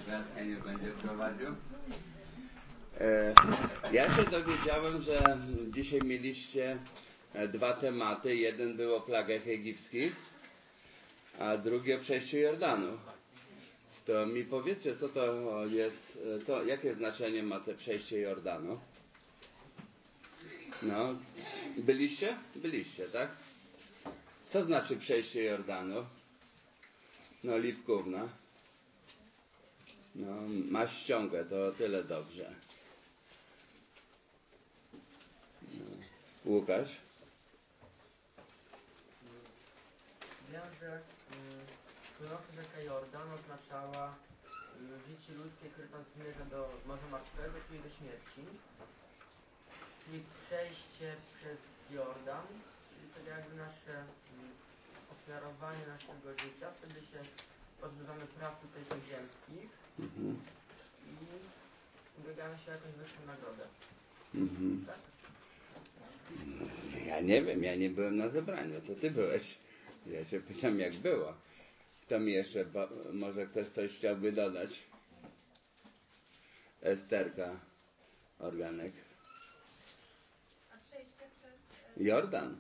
Teraz Eniu będzie prowadził. Ja się dowiedziałem, że dzisiaj mieliście dwa tematy. Jeden był o plagach egipskich, a drugi o przejściu Jordanu. To mi powiedzcie, co to jest, jakie znaczenie ma to przejście Jordanu? No, byliście? Byliście, tak? Co znaczy przejście Jordanu? No, Lipkówna. No, ma ściągę, to tyle dobrze. No. Łukasz? Wiem, że płynąca rzeka Jordan oznaczała życie ludzkie, które tam zmierza do Morza Martwego, czyli do śmierci. Czyli przejście przez Jordan, czyli to jakby nasze ofiarowanie naszego życia. Wtedy się pozbywamy praw tutaj tych ziemskich i ubiegamy się o jakąś wyższą nagrodę. Tak? Ja nie wiem, ja nie byłem na zebraniu, to ty byłeś. Ja się pytam, jak było. Kto mi jeszcze, może ktoś coś chciałby dodać? Esterka, Organek. A przejście przez Jordan.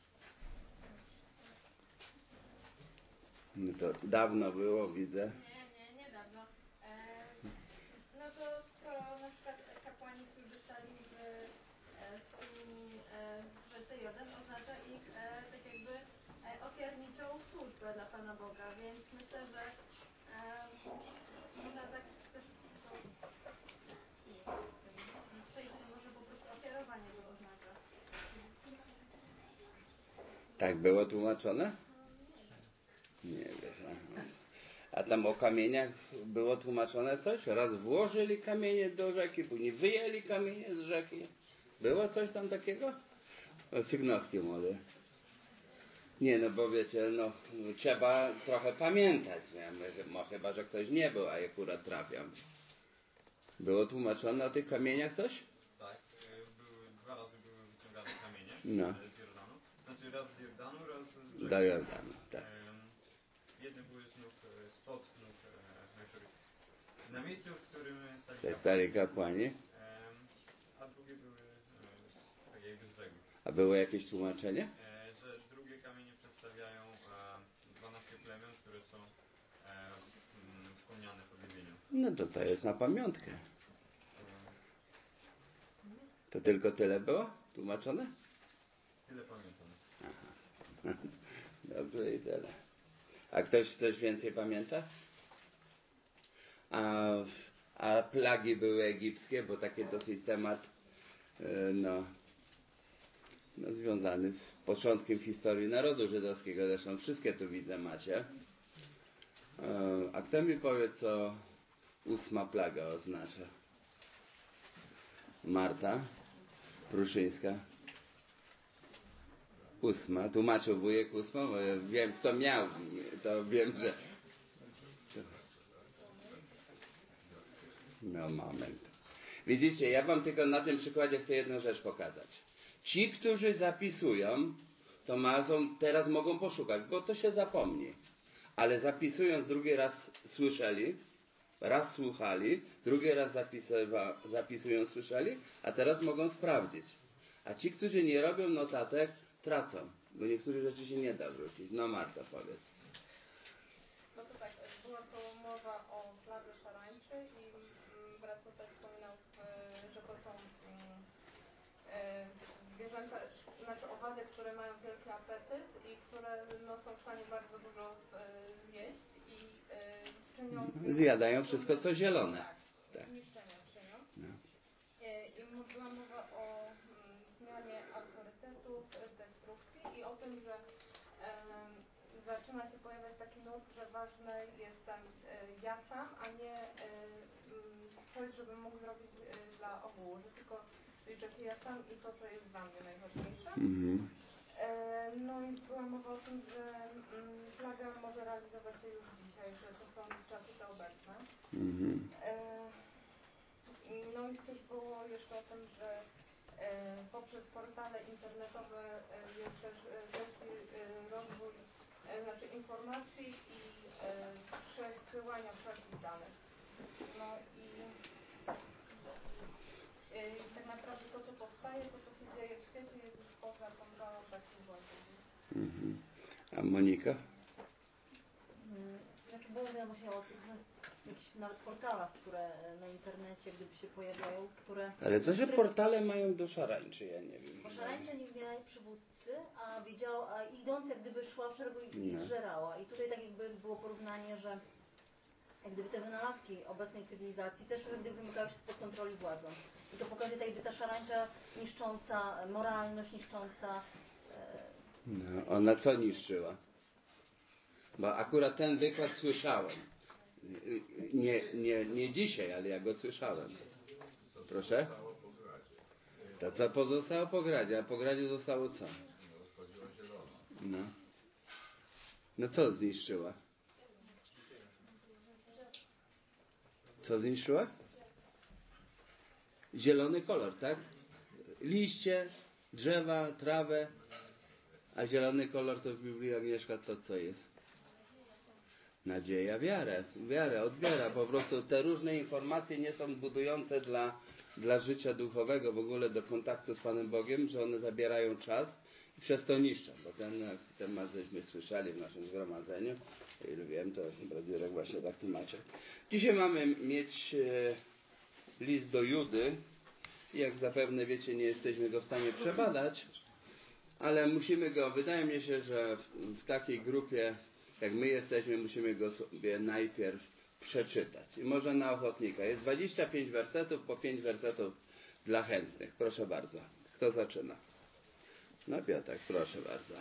No to dawno było, widzę. Nie dawno. No to skoro na przykład kapłani, którzy stali w rzece Jordan, oznacza ich tak jakby ofiarniczą służbę dla Pana Boga, więc myślę, że można tak też przejście może po prostu ofiarowanie to oznacza. Tak było tłumaczone? Nie wiesz. A tam o kamieniach było tłumaczone coś? Raz włożyli kamienie do rzeki, później wyjęli kamienie z rzeki. Było coś tam takiego? O, Sygnowski młody. Nie, no bo wiecie, no trzeba trochę pamiętać. Chyba, że ktoś nie był, a akurat trafiam. Było tłumaczone o tych kamieniach coś? Tak, dwa razy były wyciągane kamienie z Jordanu. Znaczy raz z Jordanu, raz z rzeki. Do Jordanu, tak. Jedne były spod nóg na miejscu, w którym stali kapłani. A drugie były tak jakby z brzegu. A było jakieś tłumaczenie? Że drugie kamienie przedstawiają 12 plemion, które są wspomniane w objawieniu. No to jest na pamiątkę. To tylko tyle było tłumaczone? Tyle pamiętam. Aha. Dobrze i tyle. A ktoś coś więcej pamięta? A plagi były egipskie, bo taki dosyć temat związany z początkiem historii narodu żydowskiego. Zresztą wszystkie tu widzę macie. A kto mi powie, co 8. plaga oznacza? Marta Pruszyńska. 8. Tłumaczył wujek 8, bo ja wiem, kto miał, to wiem, że... No moment. Widzicie, ja wam tylko na tym przykładzie chcę jedną rzecz pokazać. Ci, którzy zapisują, to teraz mogą poszukać, bo to się zapomni. Ale zapisując drugi raz słyszeli, raz słuchali, drugi raz zapisując słyszeli, a teraz mogą sprawdzić. A ci, którzy nie robią notatek, tracą, bo niektórych rzeczy się nie da wrócić. No Marta, powiedz. No to tak, była to mowa o plaży szarańczy i brat tutaj wspominał, że to są zwierzęta, znaczy owady, które mają wielki apetyt i które są w stanie bardzo dużo zjeść i czynią... Zjadają wszystko, co zielone. Tak. Niszczenia czynią. No. I była mowa o zmianie autorytetów, destrukcji i o tym, że zaczyna się pojawiać taki nurt, że ważny jestem ja sam, a nie coś, żebym mógł zrobić dla ogółu, że tylko liczę się ja sam i to, co jest dla mnie najważniejsze. No i była mowa o tym, że plaga może realizować się już dzisiaj, że to są czasy te obecne. No i też było jeszcze o tym, że poprzez portale internetowe jest też wielki rozwój informacji i przesyłania wszelkich danych. No i tak naprawdę to, co powstaje, to, co się dzieje w świecie, jest już poza kontrolą takiej władzy. A Monika? Znaczy było właśnie o tych jakichś nawet portalach, które na internecie gdyby się pojawiają, które... Ale co się portale mają do szarańczy? Ja nie wiem. Bo szarańcza nie wybierali przywódcy, a idąc jak gdyby szła w szeregu i zżerała. I tutaj tak jakby było porównanie, że jak gdyby te wynalazki obecnej cywilizacji też jak gdyby wymykały się spod kontroli władzą. I to pokazuje tak jakby ta szarańcza niszcząca moralność, niszcząca... No, ona co niszczyła? Bo akurat ten wykład słyszałem. Nie dzisiaj, ale ja go słyszałem. Proszę? To co pozostało po gradzie, a po gradzie zostało co? No co zniszczyła? Co zniszczyła? Zielony kolor, tak? Liście, drzewa, trawę. A zielony kolor to w Biblii Agnieszka to co jest? Nadzieja, wiarę odbiera. Po prostu te różne informacje nie są budujące dla życia duchowego, w ogóle do kontaktu z Panem Bogiem, że one zabierają czas i przez to niszczą. Bo ten temat żeśmy słyszeli w naszym zgromadzeniu. Ile wiem, to Bradziurek właśnie tak tłumaczy. Dzisiaj mamy mieć list do Judy. Jak zapewne wiecie, nie jesteśmy go w stanie przebadać, ale musimy go, wydaje mi się, że w takiej grupie jak my jesteśmy, musimy go sobie najpierw przeczytać. I może na ochotnika. Jest 25 wersetów, po 5 wersetów dla chętnych. Proszę bardzo. Kto zaczyna? No Piotrek, proszę bardzo.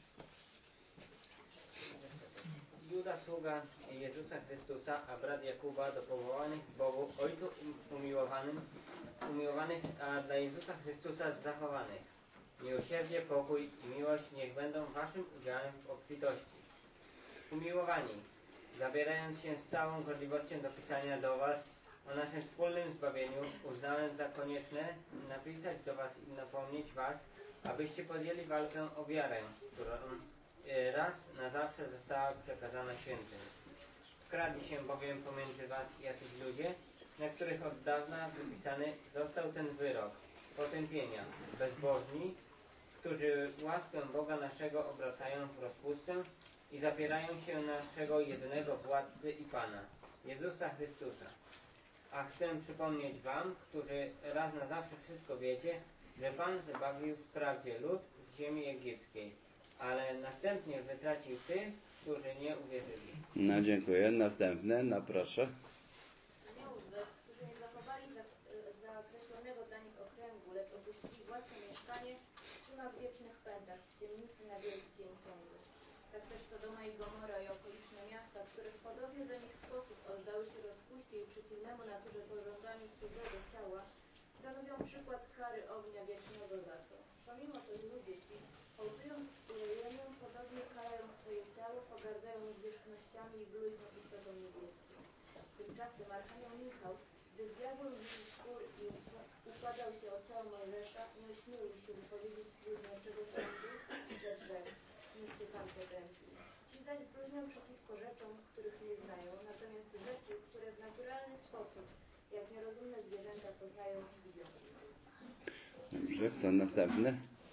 Juda, sługa Jezusa Chrystusa, a brat Jakuba, do powołanych Bogu, Ojcu umiłowanych, a dla Jezusa Chrystusa zachowanych. Miłosierdzie, pokój i miłość niech będą waszym udziałem w obfitości. Umiłowani, zabierając się z całą gorliwością do pisania do was o naszym wspólnym zbawieniu, uznałem za konieczne napisać do was i napomnieć was, abyście podjęli walkę o wiarę, którą raz na zawsze została przekazana świętym. Wkradli się bowiem pomiędzy was jacyś ludzie, na których od dawna wypisany został ten wyrok potępienia, bezbożni, którzy łaskę Boga naszego obracają w rozpustę i zapierają się naszego jedynego władcy i Pana, Jezusa Chrystusa. A chcę przypomnieć wam, którzy raz na zawsze wszystko wiecie, że Pan wybawił wprawdzie lud z ziemi egipskiej, ale następnie wytracił tych, którzy nie uwierzyli. No dziękuję. Następne, no proszę. Którzy nie zachowali zakreślonego dla nich okręgu, lecz opuścili własne mieszkanie, trzyma w wiecznych pętach, w ciemnicy na wielki dzień sądu. Tak też Sodoma i Gomora i okoliczne miasta, które w podobny do nich sposób oddały się rozpuście i przeciwnemu naturze pożądaniu cudzego ciała, stanowią przykład kary ognia wiecznego za to. Pomimo to ludzie ci, hołdując ulejeniem, podobnie karają swoje ciało, pogardzają zwierzchnościami i bluźną istotą niebieską. Tymczasem Archanioł Michał, gdy diabeł widział spór i układał się o ciało Mojżesza, nie ośmielił się wypowiedzieć bluźniącego sądu, lecz rzekł: niech cię Pan potępi. Ci zaś bluźnią przeciwko rzeczom, których nie znają, natomiast rzeczy, które w naturalny sposób, jak nierozumne zwierzęta poznają, widzą. Dobrze, kto następny?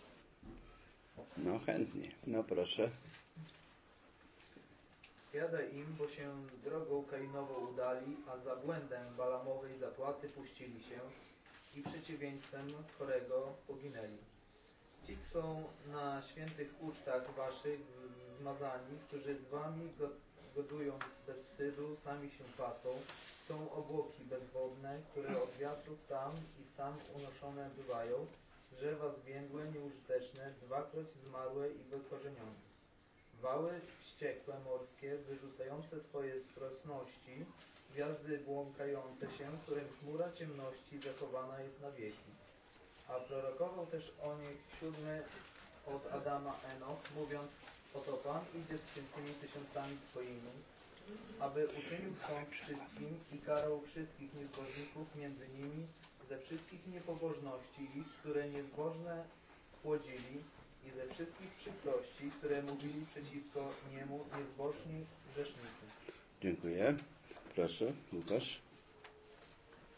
No chętnie. No proszę. Biada im, bo się drogą Kainową udali, a za błędem Balamowej zapłaty puścili się i przeciwieństwem Korego poginęli. Ci są na świętych ucztach waszych zmazani, którzy z wami godując bez wstydu, sami się pasą. Są obłoki bezwodne, które od wiatrów tam i sam unoszone bywają, drzewa zwiędłe, nieużyteczne, dwakroć zmarłe i wykorzenione. Wały wściekłe morskie, wyrzucające swoje strosności, gwiazdy błąkające się, którym chmura ciemności zachowana jest na wieki. A prorokował też o nich 7 od Adama Enoch, mówiąc: oto Pan idzie z świętymi tysiącami swoimi, aby uczynił sąd wszystkim i karał wszystkich niezbożników między nimi ze wszystkich niepobożności ich, które niezbożne płodzili, i ze wszystkich przykrości, które mówili przeciwko niemu niezboczni grzesznicy. Dziękuję. Proszę, Łukasz.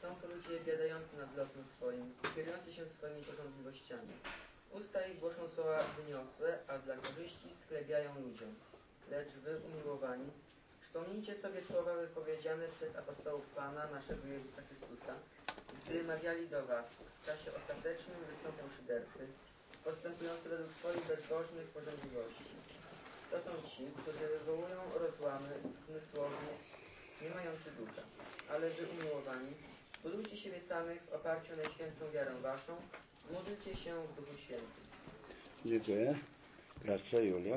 Są to ludzie biadający nad losem swoim, kierujący się swoimi pożądliwościami. Usta ich głoszą słowa wyniosłe, a dla korzyści sklebiają ludziom. Lecz wy, umiłowani, przypomnijcie sobie słowa wypowiedziane przez apostołów Pana, naszego Jezusa Chrystusa, gdy mawiali do was w czasie ostatecznym wystąpią szydercy, postępujący według swoich bezbożnych pożądliwości. To są ci, którzy wywołują rozłamy zmysłowi, nie mający ducha. Ale wy, umiłowani, budujcie siebie samych w oparciu o najświętszą wiarę waszą, módlcie się w Duchu Świętym. Dziękuję. Proszę, Julia.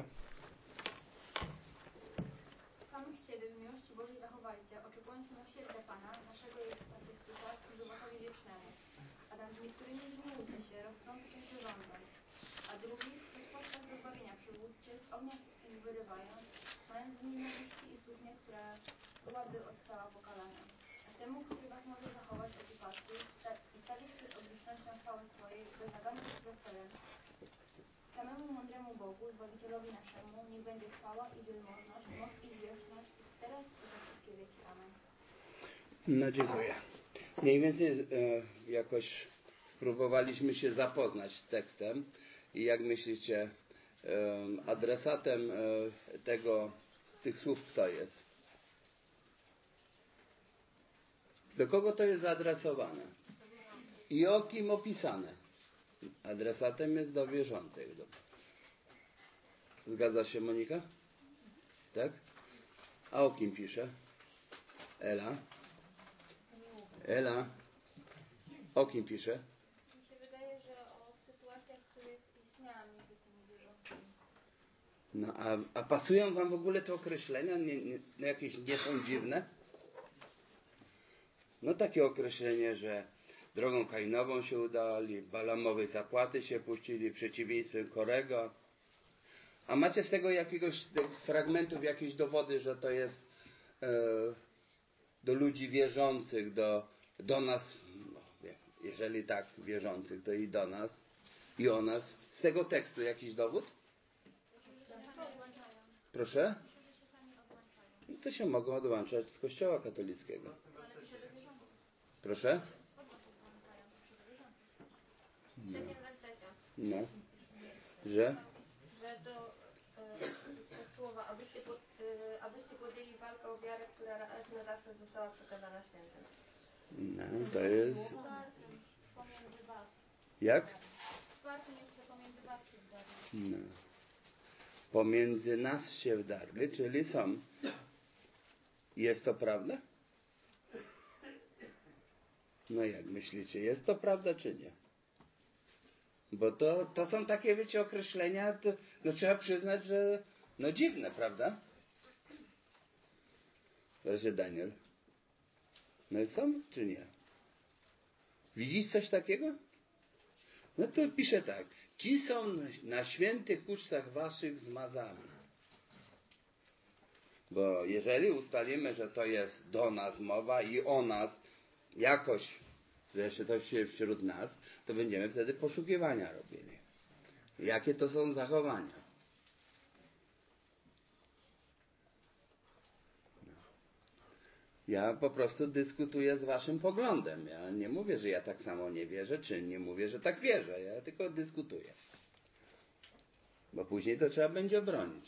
Samych siebie w miłości Bożej zachowajcie, oczekując miłosierdzia Pana, naszego Jezusa Chrystusa, ku żywotowi wiecznemu. A tam z niektórymi zmiłujcie się, rozsądkiem się żądąc, a drugich w sposobach do zbawienia przywódźcie, z ognia ich wyrywając, mając w nim miłości i słuchnie, która byłaby od ciała pokalana. A temu, który was może zachować od upadku i stawić przed odwiecznością chwały swojej, bez nagany z weselem, samemu mądremu Bogu, Zbawicielowi naszemu, niech będzie chwała i wielmożność, moc i zwierzchność, teraz i we wszystkie wieki. Amen. No, dziękuję. Mniej więcej jakoś spróbowaliśmy się zapoznać z tekstem i jak myślicie, adresatem tych słów kto jest? Do kogo to jest zaadresowane? I o kim opisane? Adresatem jest do wierzących. Zgadza się, Monika? Tak? A o kim pisze? Ela? Ela? O kim pisze? Mi się wydaje, że o sytuacjach, w których istniałam między tymi wierzącymi. No, a pasują wam w ogóle te określenia? Jakieś nie są dziwne? No takie określenie, że drogą Kainową się udali, Balamowej zapłaty się puścili, przeciwieństwem Korego. A macie z tego jakiegoś fragmentów, jakieś dowody, że to jest do ludzi wierzących, do nas, no, jeżeli tak wierzących, to i do nas, i o nas. Z tego tekstu jakiś dowód? Proszę? No to się mogą odłączać z Kościoła katolickiego. Proszę? W trzecim wersecie. No. Że? Że to te słowa, abyście podjęli walkę o wiarę, która raz na zawsze została przekazana świętym. No, to jest... Pomiędzy was. Jak? Czwartym jest, że pomiędzy was się wdarli. No. Pomiędzy nas się wdarli, czyli są. Jest to prawda? No jak myślicie, jest to prawda czy nie? Bo to są takie, wiecie, określenia, no trzeba przyznać, że no dziwne, prawda? Proszę, Daniel. No są czy nie? Widzisz coś takiego? No to pisze tak. Ci są na świętych ucztach waszych zmazani. Bo jeżeli ustalimy, że to jest do nas mowa i o nas jakoś, że to się wśród nas, to będziemy wtedy poszukiwania robili. Jakie to są zachowania? Ja po prostu dyskutuję z waszym poglądem. Ja nie mówię, że ja tak samo nie wierzę, czy nie mówię, że tak wierzę. Ja tylko dyskutuję. Bo później to trzeba będzie obronić.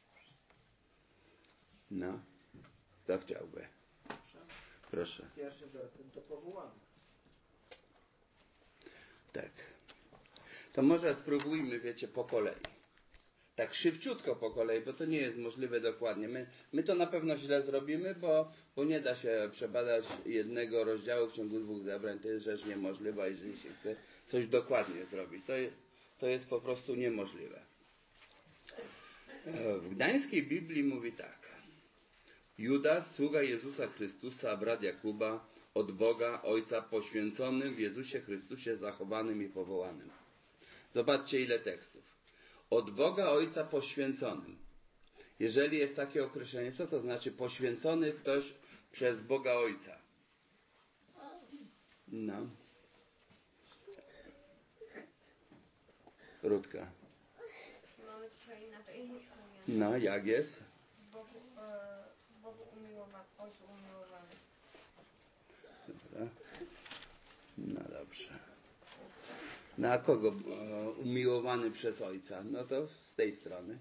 No. Kto chciałby? Proszę. Pierwszy werset do powołanych. Tak. To może spróbujmy, wiecie, po kolei. Tak szybciutko po kolei, bo to nie jest możliwe dokładnie. My to na pewno źle zrobimy, bo nie da się przebadać jednego rozdziału w ciągu 2 zebrań. To jest rzecz niemożliwa, jeżeli się chce coś dokładnie zrobić. To jest po prostu niemożliwe. W gdańskiej Biblii mówi tak. Judasz, sługa Jezusa Chrystusa, brat Jakuba, od Boga Ojca poświęconym w Jezusie Chrystusie, zachowanym i powołanym. Zobaczcie, ile tekstów. Od Boga Ojca poświęconym. Jeżeli jest takie określenie, co to znaczy poświęcony ktoś przez Boga Ojca? No. Rutka. Mamy trochę inaczej niż No, jak jest? Bogu umiłowany, Ojcu umiłowany. Dobra. dobrze. No a kogo umiłowany przez Ojca? No to z tej strony.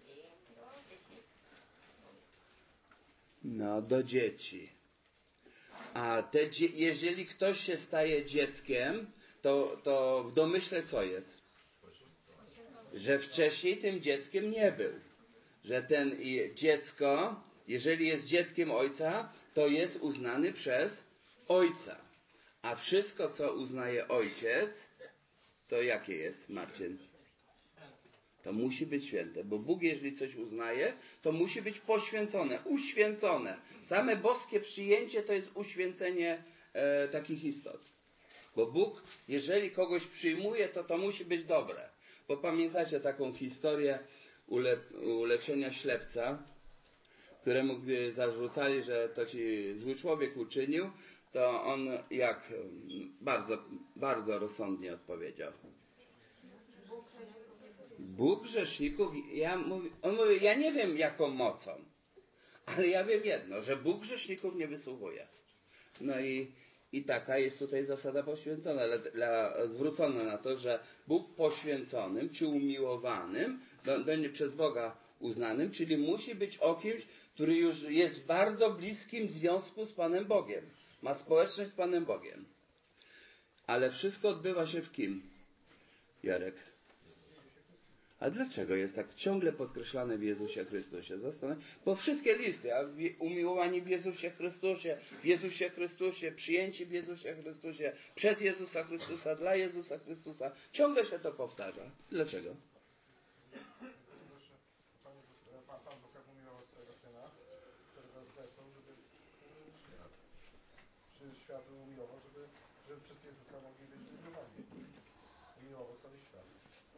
No, do dzieci. A jeżeli ktoś się staje dzieckiem, to w domyśle co jest? Że wcześniej tym dzieckiem nie był. Że ten dziecko, jeżeli jest dzieckiem Ojca, to jest uznany przez Ojca. A wszystko, co uznaje Ojciec, to jakie jest, Marcin? To musi być święte, bo Bóg, jeżeli coś uznaje, to musi być poświęcone, uświęcone. Same boskie przyjęcie to jest uświęcenie takich istot. Bo Bóg, jeżeli kogoś przyjmuje, to musi być dobre. Bo pamiętacie taką historię uleczenia ślepca, któremu gdy zarzucali, że to ci zły człowiek uczynił, to on jak bardzo, bardzo rozsądnie odpowiedział. Bóg grzeszników, on mówi, ja nie wiem jaką mocą, ale ja wiem jedno, że Bóg grzeszników nie wysłuchuje. No i taka jest tutaj zasada poświęcona, zwrócona na to, że Bóg poświęconym czy umiłowanym, przez Boga uznanym, czyli musi być o kimś, który już jest w bardzo bliskim związku z Panem Bogiem. Ma społeczność z Panem Bogiem. Ale wszystko odbywa się w kim? Jarek. A dlaczego jest tak ciągle podkreślane w Jezusie Chrystusie? Bo wszystkie listy, umiłowani w Jezusie Chrystusie, przyjęci w Jezusie Chrystusie, przez Jezusa Chrystusa, dla Jezusa Chrystusa, ciągle się to powtarza. Dlaczego? Pan Bóg jak umiłował swojego Syna, którego zesłał, żeby świat umiłował, żeby przez Jezusa mogli być umiłowani. Umiłował cały świat.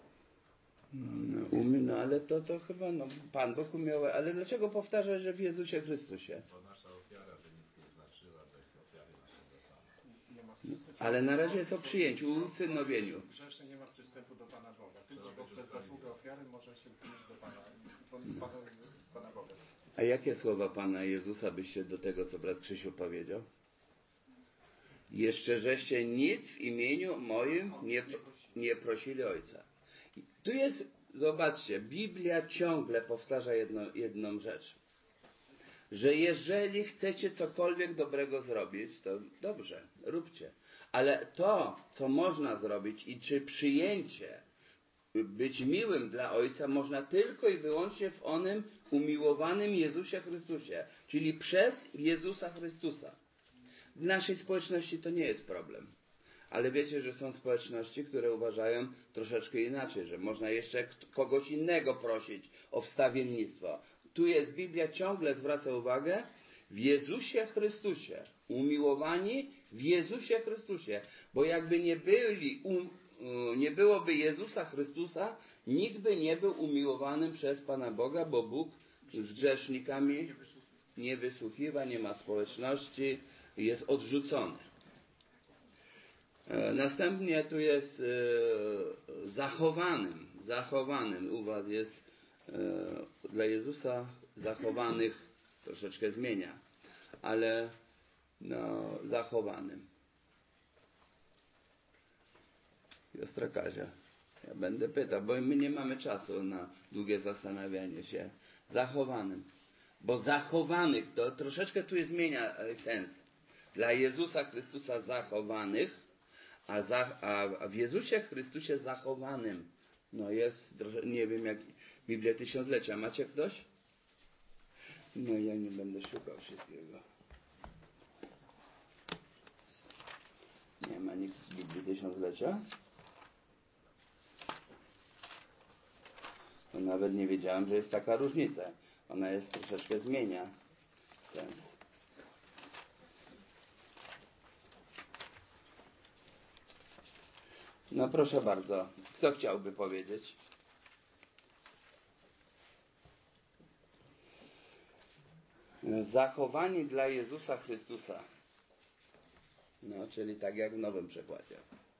No ale to chyba, Pan Bóg umiłował, ale dlaczego powtarza, że w Jezusie Chrystusie? Bo nasza ofiara by nic nie znaczyła bez ofiary naszego Pana. Ale na razie jest o przyjęciu, usynowieniu. Grzeszny nie ma przystępu do Pana Boga. Tylko poprzez zasługę ofiary może się wnieść do Pana Boga. A jakie słowa Pana Jezusa byście do tego, co brat Krzysiu powiedział? Jeszcze żeście nic w imieniu moim nie prosili Ojca. Tu jest, zobaczcie, Biblia ciągle powtarza jedną rzecz. Że jeżeli chcecie cokolwiek dobrego zrobić, to dobrze, róbcie. Ale to, co można zrobić i czy przyjęcie, być miłym dla Ojca można tylko i wyłącznie w onym umiłowanym Jezusie Chrystusie. Czyli przez Jezusa Chrystusa. W naszej społeczności to nie jest problem. Ale wiecie, że są społeczności, które uważają troszeczkę inaczej, że można jeszcze kogoś innego prosić o wstawiennictwo. Tu jest Biblia, ciągle zwraca uwagę w Jezusie Chrystusie. Umiłowani w Jezusie Chrystusie. Bo jakby nie byłoby Jezusa Chrystusa, nikt by nie był umiłowanym przez Pana Boga, bo Bóg z grzesznikami nie wysłuchiwa, nie ma społeczności, jest odrzucony. Następnie tu jest zachowanym. U was jest dla Jezusa zachowanych, troszeczkę zmienia, ale zachowanym. Siostra Kazia, ja będę pytał, bo my nie mamy czasu na długie zastanawianie się. Zachowanym. Bo zachowanych, to troszeczkę tu zmienia sens. Dla Jezusa Chrystusa zachowanych, a w Jezusie Chrystusie zachowanym. Jest, nie wiem jak Biblia Tysiąclecia. Macie ktoś? Ja nie będę szukał wszystkiego. Nie ma nikt w Biblii Tysiąclecia? Nawet nie wiedziałem, że jest taka różnica. Ona jest troszeczkę zmienia sens. Proszę bardzo. Kto chciałby powiedzieć? Zachowani dla Jezusa Chrystusa. Czyli tak jak w nowym przekładzie.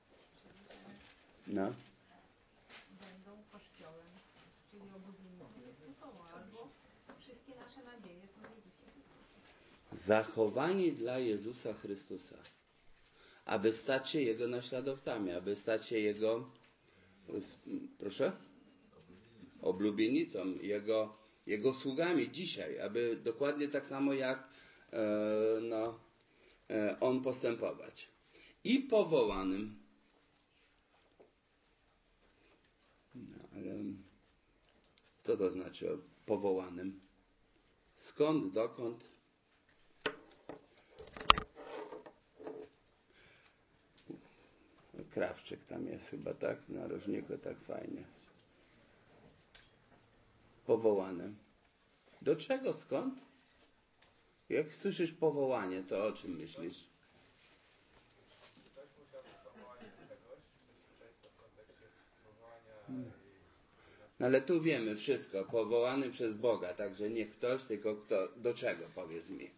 Będą Kościołem, czyli obudzeniem Chrystusową, albo wszystkie nasze nadzieje są w Jezusie Chrystusie. Zachowani dla Jezusa Chrystusa. aby stać się Jego naśladowcami, aby stać się Jego, proszę, oblubienicą, Jego sługami dzisiaj, aby dokładnie tak samo jak On postępować. I powołanym. Ale co to znaczy powołanym? Skąd, dokąd? Krawczyk tam jest chyba, tak? W narożniku tak fajnie. Powołanym. Do czego, skąd? Jak słyszysz powołanie, to o czym myślisz? Ktoś musiał powołanie do czegoś, często w kontekście powołania. No ale tu wiemy wszystko. Powołany przez Boga. Także nie ktoś, tylko kto. Do czego, powiedz mi?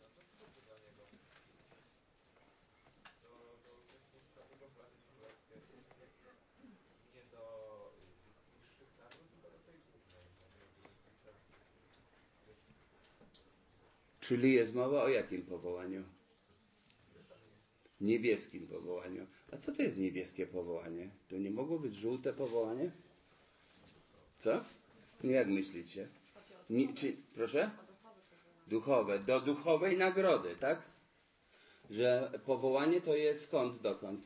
Do uczestnictwa tego planu królewskiej. Nie do niższych nagród, tylko do tej głównej. Czyli jest mowa o jakim powołaniu? Niebieskim powołaniu. A co to jest niebieskie powołanie? To nie mogło być żółte powołanie? Co? Nie, jak myślicie? Proszę? Duchowe. Do duchowej nagrody, tak? Że powołanie to jest skąd, dokąd?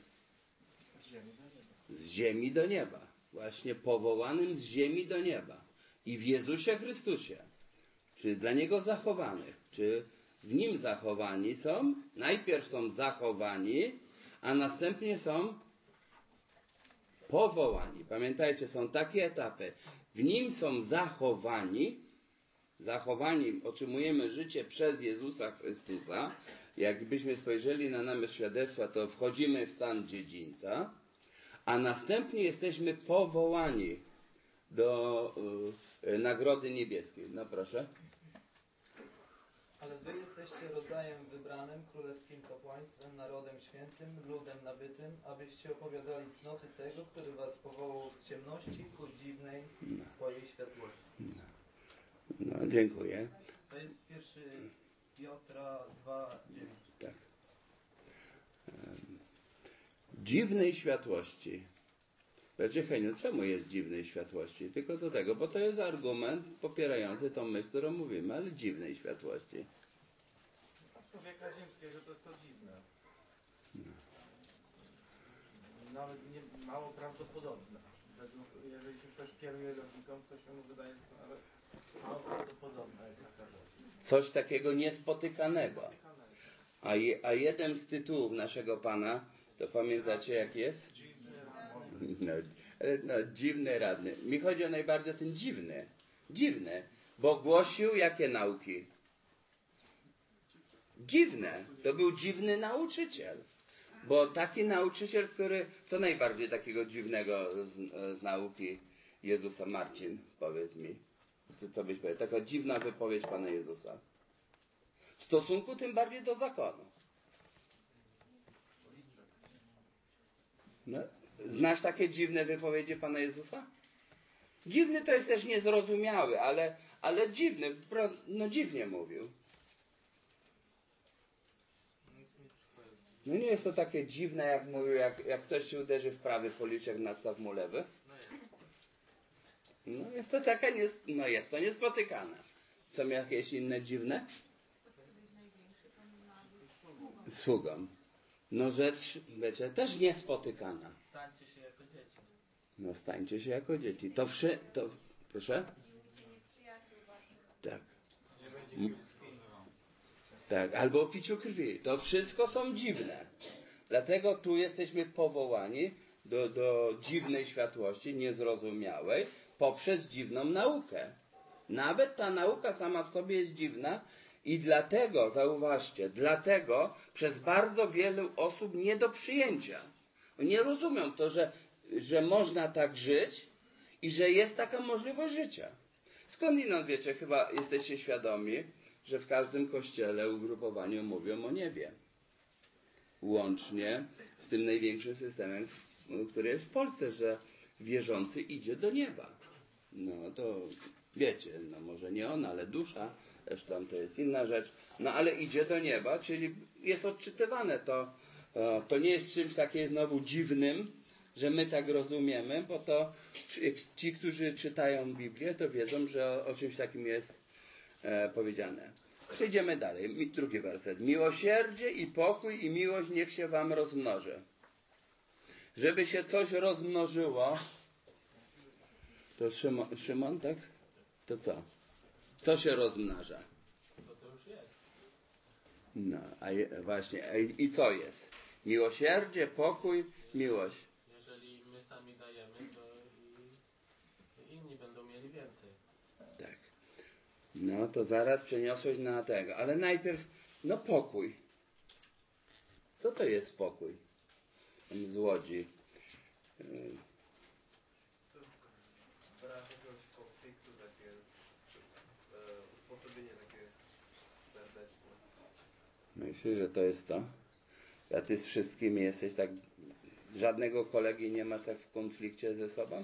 Z ziemi do nieba. Właśnie powołanym z ziemi do nieba. I w Jezusie Chrystusie. Czy dla Niego zachowanych. Czy w Nim zachowani są? Najpierw są zachowani, a następnie są powołani. Pamiętajcie, są takie etapy. W Nim są zachowani. Zachowani otrzymujemy życie przez Jezusa Chrystusa. Jakbyśmy spojrzeli na namysł świadectwa, to wchodzimy w stan dziedzińca, a następnie jesteśmy powołani do nagrody niebieskiej. No proszę. Ale wy jesteście rodzajem wybranym, królewskim kapłaństwem, narodem świętym, ludem nabytym, abyście opowiadali cnoty tego, który was powołał z ciemności ku dziwnej swojej światłości. No, dziękuję. To jest 1 Piotra 2:9. Tak. Dziwnej światłości. Będzie Heniu, czemu jest dziwnej światłości? Tylko do tego, bo to jest argument popierający tą myśl, którą mówimy, ale dziwnej światłości. Człowieka ziemskiego to jest to dziwne. Nawet nie mało prawdopodobne. Jeżeli się ktoś kieruje logiką, to się mu wydaje, że to nawet mało prawdopodobna jest taka rzecz. Coś takiego niespotykanego. A jeden z tytułów naszego Pana, to pamiętacie jak jest? Dziwny radny. Mi chodzi o najbardziej ten dziwny. Dziwny. Bo głosił jakie nauki? Dziwne. To był dziwny nauczyciel. Bo taki nauczyciel, który... Co najbardziej takiego dziwnego z nauki Jezusa? Marcin, powiedz mi. Co byś powiedział? Taka dziwna wypowiedź Pana Jezusa. W stosunku tym bardziej do zakonu. No, znasz takie dziwne wypowiedzi Pana Jezusa? Dziwny to jest też niezrozumiały, ale dziwny, no dziwnie mówił. No nie jest to takie dziwne, jak mówił, jak ktoś ci uderzy w prawy policzek, nastaw mu lewy. No jest to taka, jest to niespotykane. Są jakieś inne dziwne? Sługą. No rzecz, wiecie, też niespotykana. Stańcie się jako dzieci. No stańcie się jako dzieci. To proszę? Tak. Tak, albo o piciu krwi. To wszystko są dziwne. Dlatego tu jesteśmy powołani do dziwnej światłości, niezrozumiałej, poprzez dziwną naukę. Nawet ta nauka sama w sobie jest dziwna i dlatego, zauważcie, przez bardzo wielu osób nie do przyjęcia. Nie rozumią to, że można tak żyć i że jest taka możliwość życia. Skądinąd wiecie, chyba jesteście świadomi, że w każdym kościele, ugrupowaniu mówią o niebie. Łącznie z tym największym systemem, który jest w Polsce, że wierzący idzie do nieba. No to wiecie, no może nie on, ale dusza, zresztą to jest inna rzecz. No ale idzie do nieba, czyli jest odczytywane to To nie jest czymś takim znowu dziwnym, że my tak rozumiemy, bo to ci, którzy czytają Biblię, to wiedzą, że o czymś takim jest powiedziane. Przejdziemy dalej. Drugi werset. Miłosierdzie i pokój i miłość niech się wam rozmnoży. Żeby się coś rozmnożyło, to Szymon, tak? To co? Co się rozmnaża? To już jest. No, właśnie. I co jest? Miłosierdzie, pokój, miłość. Jeżeli my sami dajemy, to i inni będą mieli więcej. Tak. No to zaraz przeniosłeś na tego. Ale najpierw, pokój. Co to jest pokój? Z Łodzi. Brak jakiegoś konfliktu, takie usposobienie takie serdeczne. Myślisz, że to jest to? A ty z wszystkimi jesteś tak... Żadnego kolegi nie masz tak w konflikcie ze sobą?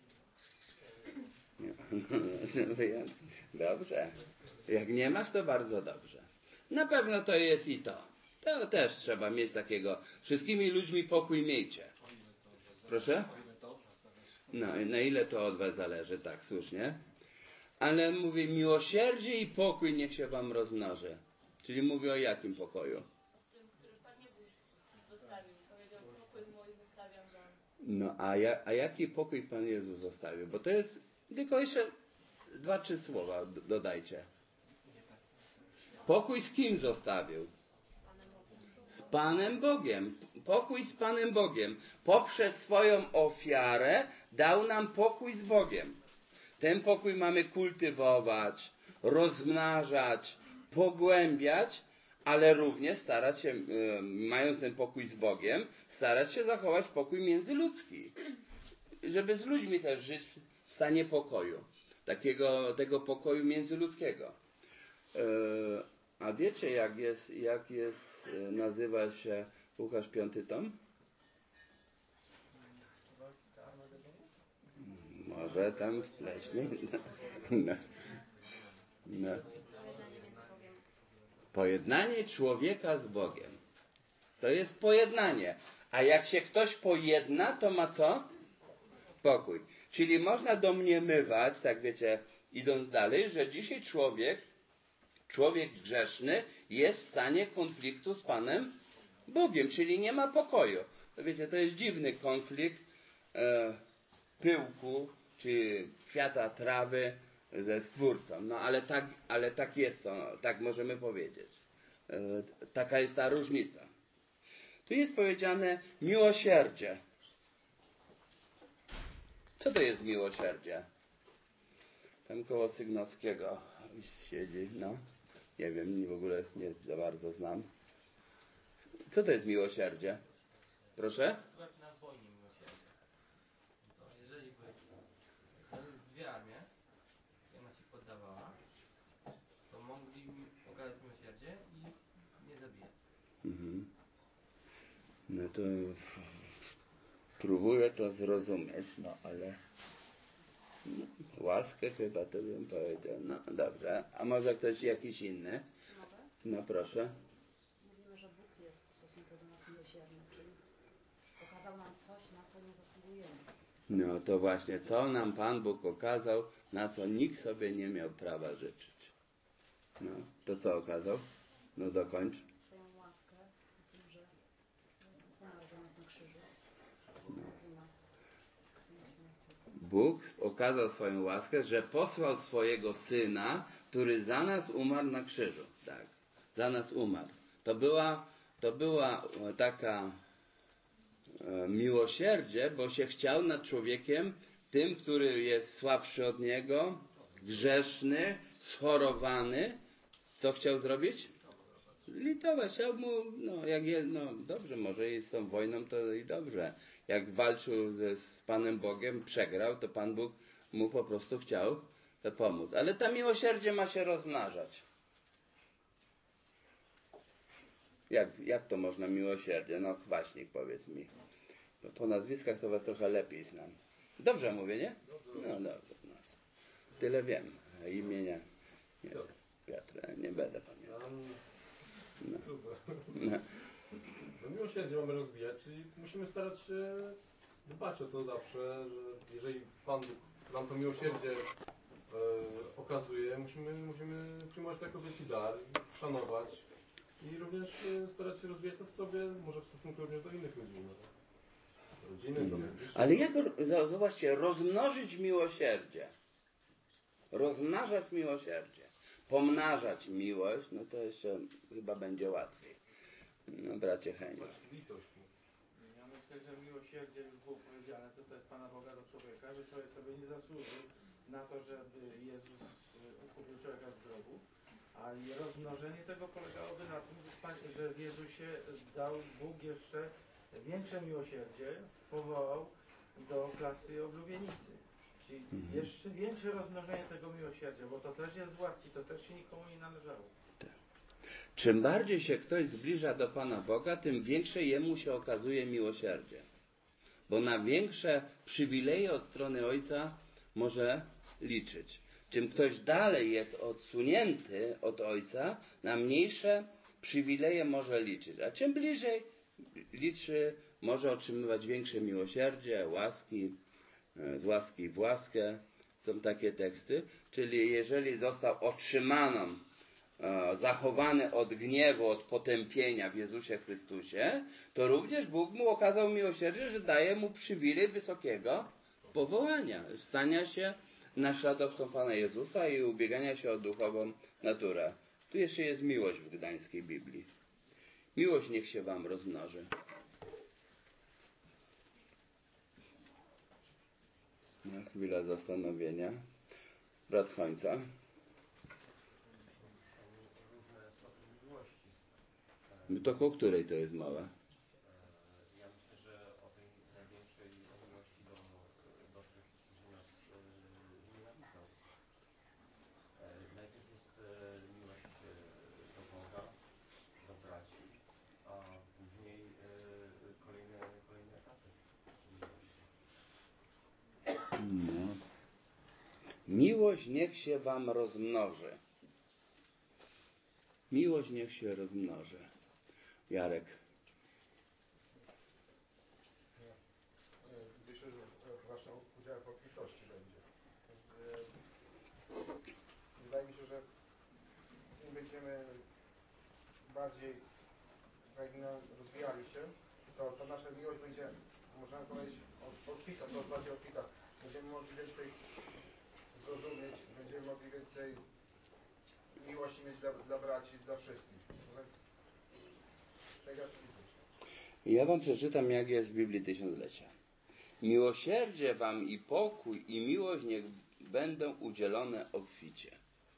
Nie. Dobrze. Jak nie masz, to bardzo dobrze. Na pewno to jest i to. To też trzeba mieć takiego. Wszystkimi ludźmi pokój miejcie. Proszę? No, na ile to od was zależy, tak, słusznie. Ale mówię, miłosierdzie i pokój niech się wam rozmnoży. Czyli mówię o jakim pokoju? O tym, który Pan Jezus zostawił. Powiedział, pokój mój zostawiam wam. No, a jaki pokój Pan Jezus zostawił? Bo to jest, tylko jeszcze 2-3 słowa dodajcie. Pokój z kim zostawił? Z Panem Bogiem. Pokój z Panem Bogiem. Poprzez swoją ofiarę dał nam pokój z Bogiem. Ten pokój mamy kultywować, rozmnażać, pogłębiać, ale również starać się, mając ten pokój z Bogiem, starać się zachować pokój międzyludzki. Żeby z ludźmi też żyć w stanie pokoju. Tego pokoju międzyludzkiego. A wiecie, jak jest, nazywa się Łukasz 5 tom? Może tam wcześniej. No. Pojednanie człowieka z Bogiem. To jest pojednanie. A jak się ktoś pojedna, to ma co? Pokój. Czyli można domniemywać, tak wiecie, idąc dalej, że dzisiaj człowiek grzeszny jest w stanie konfliktu z Panem Bogiem, czyli nie ma pokoju. To wiecie, to jest dziwny konflikt pyłku, czy kwiata trawy ze Stwórcą. No ale tak jest to, tak możemy powiedzieć. Taka jest ta różnica. Tu jest powiedziane miłosierdzie. Co to jest miłosierdzie? Tam koło Sygnowskiego siedzi, Nie wiem, w ogóle nie za bardzo znam. Co to jest miłosierdzie? Proszę? Jak na wojnie miłosierdzie. To jeżeli by dwie armie, jedna się poddawała, to mogli okazać miłosierdzie i nie zabijać. Mhm. No to próbuję to zrozumieć, ale łaskę chyba to bym powiedział. No dobrze. A może ktoś jakiś inny? Mogę? No proszę. Mówimy, że Bóg jest w stosunku do nas miłosierny, czyli pokazał nam coś, na co nie zasługujemy. No to właśnie, co nam Pan Bóg okazał, na co nikt sobie nie miał prawa życzyć. No, to co okazał? No dokończ. Swoją łaskę, tym, że umarł za nas na krzyżu. Bóg okazał swoją łaskę, że posłał swojego Syna, który za nas umarł na krzyżu. Tak, za nas umarł. To była taka miłosierdzie, bo się chciał nad człowiekiem, tym, który jest słabszy od niego, grzeszny, schorowany. Co chciał zrobić? Litować. Chciał mu, dobrze, może i z tą wojną to i dobrze. Jak walczył z Panem Bogiem, przegrał, to Pan Bóg mu po prostu chciał pomóc. Ale ta miłosierdzie ma się rozmnażać. Jak to można miłosierdzie? No Kwaśnik, powiedz mi. Po nazwiskach to was trochę lepiej znam. Dobrze mówię, nie? No dobrze. No. Tyle wiem. A imienia nie, Piotra nie będę pamiętał. No miłosierdzie miłosierdzie mamy rozwijać, czyli musimy starać się dbać o to zawsze, że jeżeli Pan Bóg nam to miłosierdzie okazuje, musimy przyjmować to jako wielki dar, szanować i również starać się rozwijać to w sobie, może w stosunku również do innych ludzi, rodziny, do Ale jak, zobaczcie, rozmnożyć miłosierdzie, rozmnażać miłosierdzie, pomnażać miłość, no to jeszcze chyba będzie łatwiej. No, bracie Heniu. Ja myślę, że miłosierdzie już było powiedziane, co to jest Pana Boga do człowieka, że człowiek sobie nie zasłużył na to, żeby Jezus ukupił człowieka z grobu, a rozmnożenie tego polegałoby na tym, że w Jezusie dał Bóg jeszcze większe miłosierdzie, powołał do klasy oblubienicy. Czyli jeszcze większe rozmnożenie tego miłosierdzia, bo to też jest z łaski, to też się nikomu nie należało. Czym bardziej się ktoś zbliża do Pana Boga, tym większe jemu się okazuje miłosierdzie. Bo na większe przywileje od strony Ojca może liczyć. Czym ktoś dalej jest odsunięty od Ojca, na mniejsze przywileje może liczyć. A czym bliżej liczy, może otrzymywać większe miłosierdzie, łaski, z łaski w łaskę. Są takie teksty. Czyli jeżeli został zachowany od gniewu, od potępienia w Jezusie Chrystusie, to również Bóg mu okazał miłosierdzie, że daje mu przywilej wysokiego powołania, stania się naśladowcą Pana Jezusa i ubiegania się o duchową naturę. Tu jeszcze jest miłość w gdańskiej Biblii. Miłość niech się wam rozmnoży. Chwila zastanowienia. Brat Chońca. To o której to jest mowa? Ja myślę, że o tej największej miłości do tych, którzy nas nienawidzą. Najpierw jest miłość do Boga, do braci, a później kolejne etapy miłości. No. Miłość niech się wam rozmnoży. Miłość niech się rozmnoży. Jarek. Myślę, że waszym udziałem w obfitości będzie. Wydaje mi się, że im będziemy bardziej rozwijali się, to nasza miłość będzie, możemy powiedzieć, obfita, coraz bardziej obfita. Będziemy mogli więcej zrozumieć, będziemy mogli więcej miłości mieć dla braci, dla wszystkich. Tak jak widzę. Ja wam przeczytam, jak jest w Biblii Tysiąclecia. Miłosierdzie wam i pokój i miłość niech będą udzielone obficie.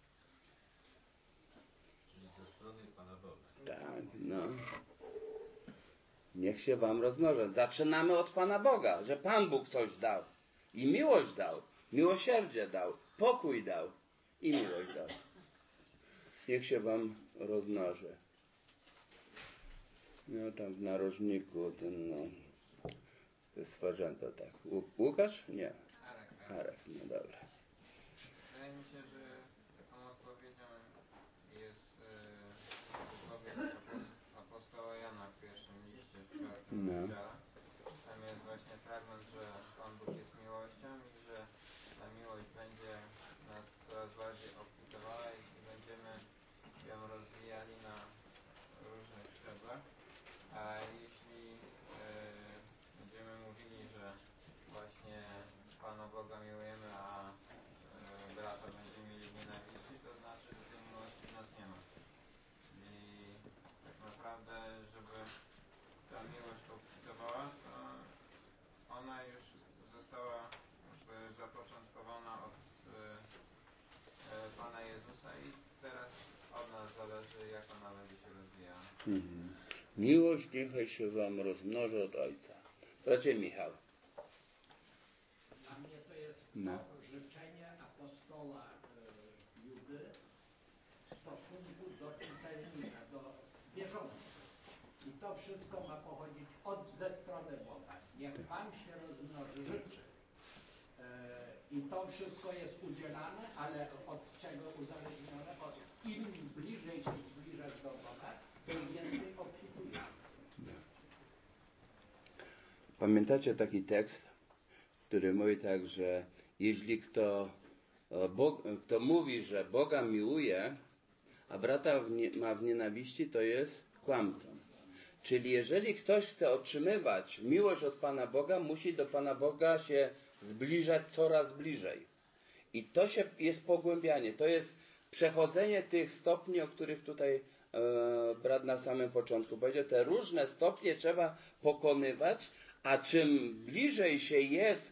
Czyli ze strony Pana Boga. Tak, no. Niech się wam rozmnożą. Zaczynamy od Pana Boga, że Pan Bóg coś dał. I miłość dał. Miłosierdzie dał. Pokój dał. I miłość dał. Niech się wam rozmnoży. No tam w narożniku ten, no, to jest zwierzęta, tak. Łukasz? Nie. Arek, no dobra. Wydaje mi się, że taką odpowiedzią jest wypowiedź apostoła Jana w pierwszym liście, w 4 rozdziale. Tam jest właśnie fragment, że Pan Bóg jest miłością i że ta miłość będzie nas coraz bardziej obfitowała, jeśli będziemy ją rozwijali na różnych szczeblach. A jeśli będziemy mówili, że właśnie Pana Boga miłujemy, a brata będziemy mieli nienawidzić, to znaczy, że tej miłości w nas nie ma. I tak naprawdę, żeby ta miłość obfitowała, to ona już została jakby zapoczątkowana od Pana Jezusa i teraz od nas zależy, jak ona będzie się rozwijała. Miłość niechaj się wam rozmnoży od Ojca. Bracie Michał. Dla mnie to jest życzenie apostoła Judy w stosunku do czytelnika, do wierzących. I to wszystko ma pochodzić ze strony Boga. Niech Pan się rozmnoży, życzy. I to wszystko jest udzielane, ale od czego uzależnione? Im bliżej się zbliżasz do Boga, tym więcej obfitujesz. Pamiętacie taki tekst, który mówi tak, że jeśli kto mówi, że Boga miłuje, a brata ma w nienawiści, to jest kłamcą. Czyli jeżeli ktoś chce otrzymywać miłość od Pana Boga, musi do Pana Boga się zbliżać coraz bliżej. I to jest pogłębianie, to jest przechodzenie tych stopni, o których tutaj brat na samym początku powiedział. Te różne stopnie trzeba pokonywać, a czym bliżej się jest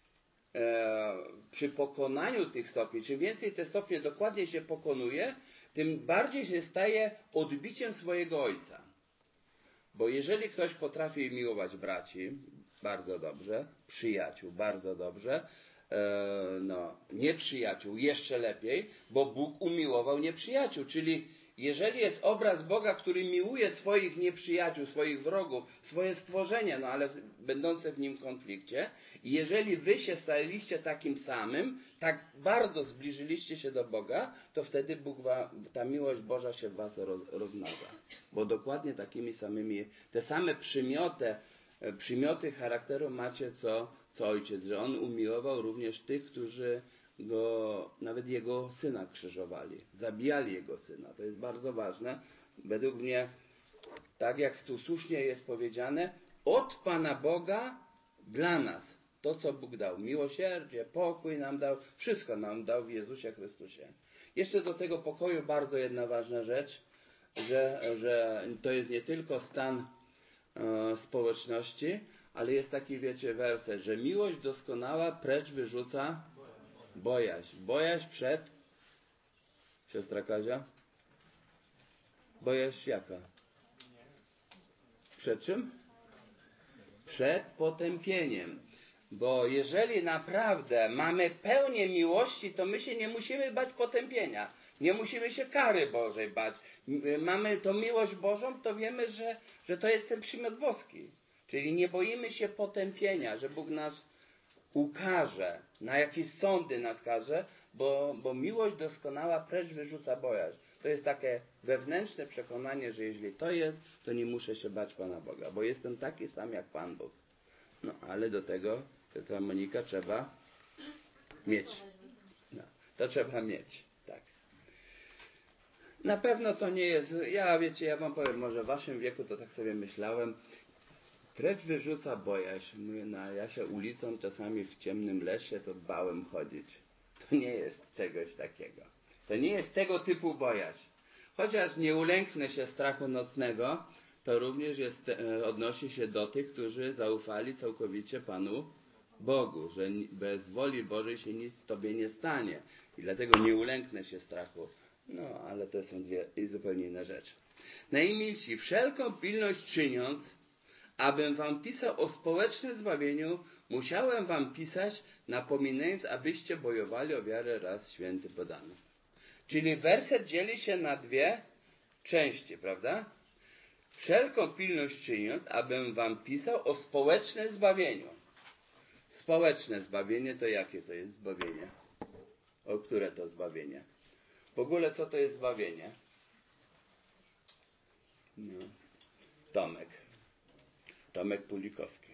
przy pokonaniu tych stopni, czym więcej te stopnie dokładnie się pokonuje, tym bardziej się staje odbiciem swojego Ojca. Bo jeżeli ktoś potrafi miłować braci, bardzo dobrze, przyjaciół, bardzo dobrze, nieprzyjaciół jeszcze lepiej, bo Bóg umiłował nieprzyjaciół. Czyli jeżeli jest obraz Boga, który miłuje swoich nieprzyjaciół, swoich wrogów, swoje stworzenia, ale będące w nim konflikcie, i jeżeli wy się staliście takim samym, tak bardzo zbliżyliście się do Boga, to wtedy ta miłość Boża się w was rozmnaża. Bo dokładnie takimi samymi, te same przymioty charakteru macie co Ojciec, że On umiłował również tych, którzy nawet Jego Syna krzyżowali, zabijali Jego Syna. To jest bardzo ważne. Według mnie, tak jak tu słusznie jest powiedziane, od Pana Boga dla nas. To, co Bóg dał. Miłosierdzie, pokój nam dał, wszystko nam dał w Jezusie Chrystusie. Jeszcze do tego pokoju bardzo jedna ważna rzecz, że to jest nie tylko stan społeczności, ale jest taki, wiecie, werset, że miłość doskonała precz wyrzuca bojaźń. Bojaźń przed... Siostra Kazia? Bojaźń jaka? Przed czym? Przed potępieniem. Bo jeżeli naprawdę mamy pełnię miłości, to my się nie musimy bać potępienia. Nie musimy się kary Bożej bać. Mamy tą miłość Bożą, to wiemy, że to jest ten przymiot boski. Czyli nie boimy się potępienia, że Bóg nas ukaże, na jakieś sądy nas każe, bo miłość doskonała precz wyrzuca bojaźń. To jest takie wewnętrzne przekonanie, że jeśli to jest, to nie muszę się bać Pana Boga, bo jestem taki sam jak Pan Bóg. No, ale do tego, Piotra Monika, trzeba mieć. No, to trzeba mieć, tak. Na pewno to nie jest, ja wam powiem, może w waszym wieku to tak sobie myślałem, precz wyrzuca bojaźń. Ja się ulicą czasami w ciemnym lesie to bałem chodzić. To nie jest czegoś takiego. To nie jest tego typu bojaźń. Chociaż nie ulęknę się strachu nocnego, to również odnosi się do tych, którzy zaufali całkowicie Panu Bogu, że bez woli Bożej się nic tobie nie stanie. I dlatego nie ulęknę się strachu. No, ale to są dwie zupełnie inne rzeczy. Najmilsi, wszelką pilność czyniąc, abym wam pisał o społecznym zbawieniu, musiałem wam pisać, napominając, abyście bojowali o wiarę raz święty podany. Czyli werset dzieli się na dwie części, prawda? Wszelką pilność czyniąc, abym wam pisał o społecznym zbawieniu. Społeczne zbawienie to jakie to jest zbawienie? O które to zbawienie? W ogóle co to jest zbawienie? No. Tomek Pulikowski.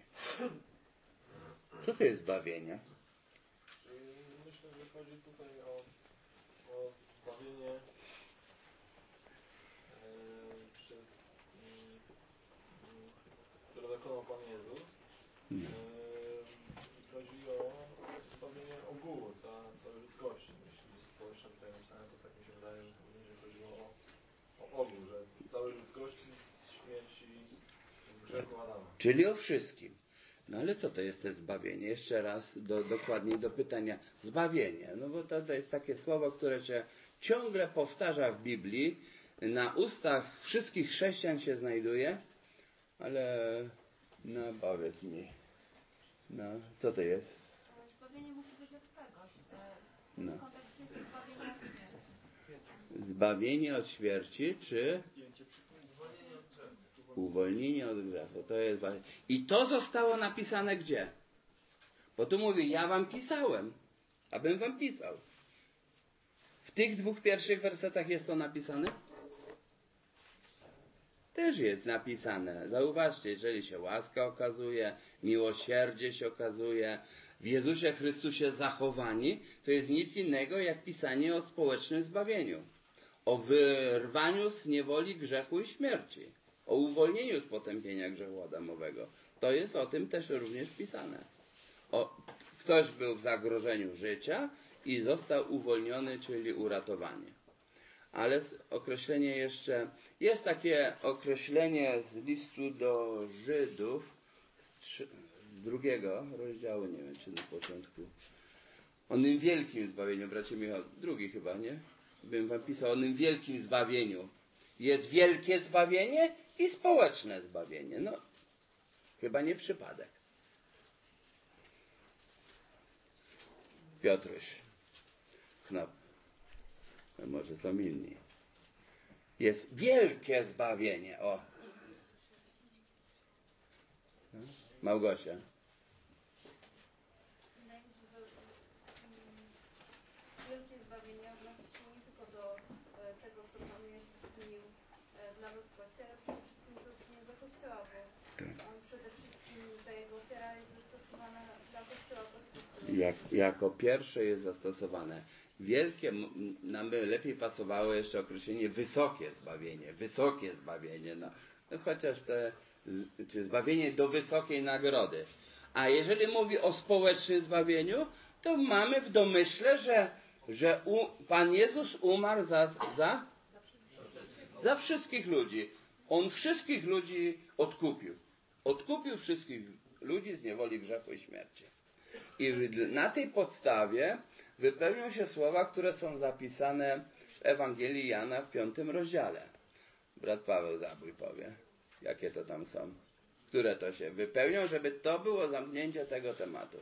Co to jest zbawienie? Myślę, że chodzi tutaj o zbawienie które dokonał Pan Jezus. Chodzi o zbawienie ogółu, całej ludzkości. Jeśli jest społeczne tutaj napisane, to tak mi się wydaje, że chodziło o ogół, że całej ludzkości z śmierci z grzechu Adama. Czyli o wszystkim. No ale co to jest to zbawienie? Jeszcze raz dokładniej do pytania. Zbawienie. No bo to jest takie słowo, które się ciągle powtarza w Biblii. Na ustach wszystkich chrześcijan się znajduje. Ale no powiedz mi. No, co to jest? Zbawienie musi być od czegoś. No. W kontekście zbawienia od śmierci. Zbawienie od śmierci, czy uwolnienie od grzechu. To jest właśnie. I to zostało napisane gdzie? Bo tu mówi, ja wam pisałem, abym wam pisał. W tych dwóch pierwszych wersetach jest to napisane? też jest napisane. Zauważcie, jeżeli się łaska okazuje, miłosierdzie się okazuje, w Jezusie Chrystusie zachowani, to jest nic innego jak pisanie o społecznym zbawieniu. O wyrwaniu z niewoli grzechu i śmierci. O uwolnieniu z potępienia grzechu adamowego. To jest o tym też również pisane. Ktoś był w zagrożeniu życia i został uwolniony, czyli uratowany. Ale określenie jeszcze, jest takie określenie z listu do Żydów, z 2 rozdziału, nie wiem czy na początku, o tym wielkim zbawieniu, bracie Michał, 2 chyba, nie? Bym wam pisał o tym wielkim zbawieniu. Jest wielkie zbawienie i społeczne zbawienie. No, chyba nie przypadek. Piotruś, Knop, no może są inni. Jest wielkie zbawienie. O. No? Małgosia. Wydaje mi się, że wielkie zbawienie odnosi się nie tylko do tego, co Pan Jezus czynił dla ludzkości, ale przede wszystkim do czynienia do Kościoła, bo on przede wszystkim ta jego ofiara jest zastosowana dla Kościoła kościelskiego. Jako pierwsze jest zastosowane. Wielkie, nam by lepiej pasowało jeszcze określenie wysokie zbawienie. Wysokie zbawienie. No chociaż czy zbawienie do wysokiej nagrody. A jeżeli mówi o społecznym zbawieniu, to mamy w domyśle, że Pan Jezus umarł za wszystkich ludzi. On wszystkich ludzi odkupił. Odkupił wszystkich ludzi z niewoli grzechu i śmierci. I na tej podstawie wypełnią się słowa, które są zapisane w Ewangelii Jana w 5 rozdziale. Brat Paweł Zabój powie, jakie to tam są. Które to się wypełnią, żeby to było zamknięcie tego tematu.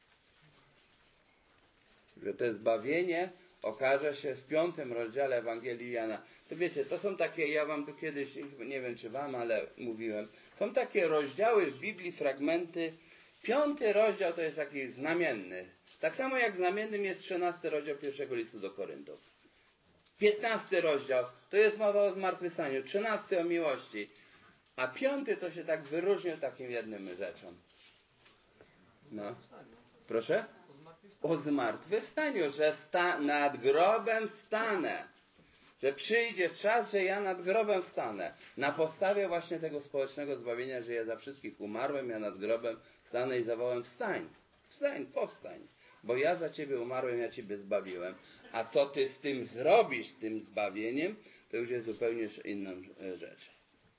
Że to zbawienie okaże się w 5 rozdziale Ewangelii Jana. To wiecie, to są takie, ja wam tu kiedyś, nie wiem czy wam, ale mówiłem, są takie rozdziały w Biblii, fragmenty. 5 rozdział to jest taki znamienny. Tak samo jak znamiennym jest 13 rozdział 1 listu do Koryntów. 15 rozdział to jest mowa o zmartwychwstaniu. 13 o miłości. A 5 to się tak wyróżnił takim jednym rzeczą. No. Proszę? O zmartwychwstaniu, że nad grobem stanę. Że przyjdzie czas, że ja nad grobem stanę. Na podstawie właśnie tego społecznego zbawienia, że ja za wszystkich umarłem, ja nad grobem stanę i zawołam: wstań, wstań, powstań. Bo ja za ciebie umarłem, ja ciebie zbawiłem. A co ty z tym zrobisz, z tym zbawieniem, to już jest zupełnie inną rzecz.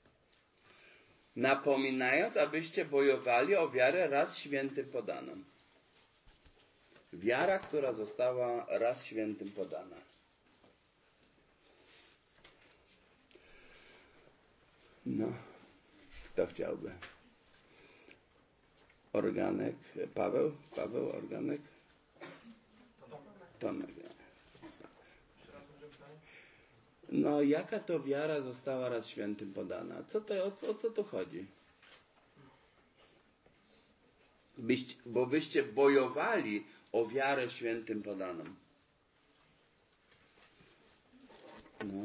Napominając, abyście bojowali o wiarę raz świętym podaną. Wiara, która została raz świętym podana. No, kto chciałby? Organek, Paweł, Organek? Tomek. No, jaka to wiara została raz świętym podana? O co tu chodzi? Bo byście bojowali o wiarę świętym podaną. No.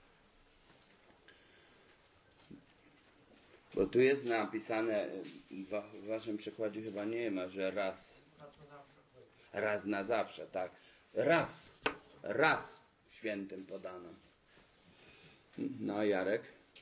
Bo tu jest napisane, w waszym przykładzie chyba nie ma, że raz. Raz na zawsze, tak. Raz świętym podano. No, Jarek?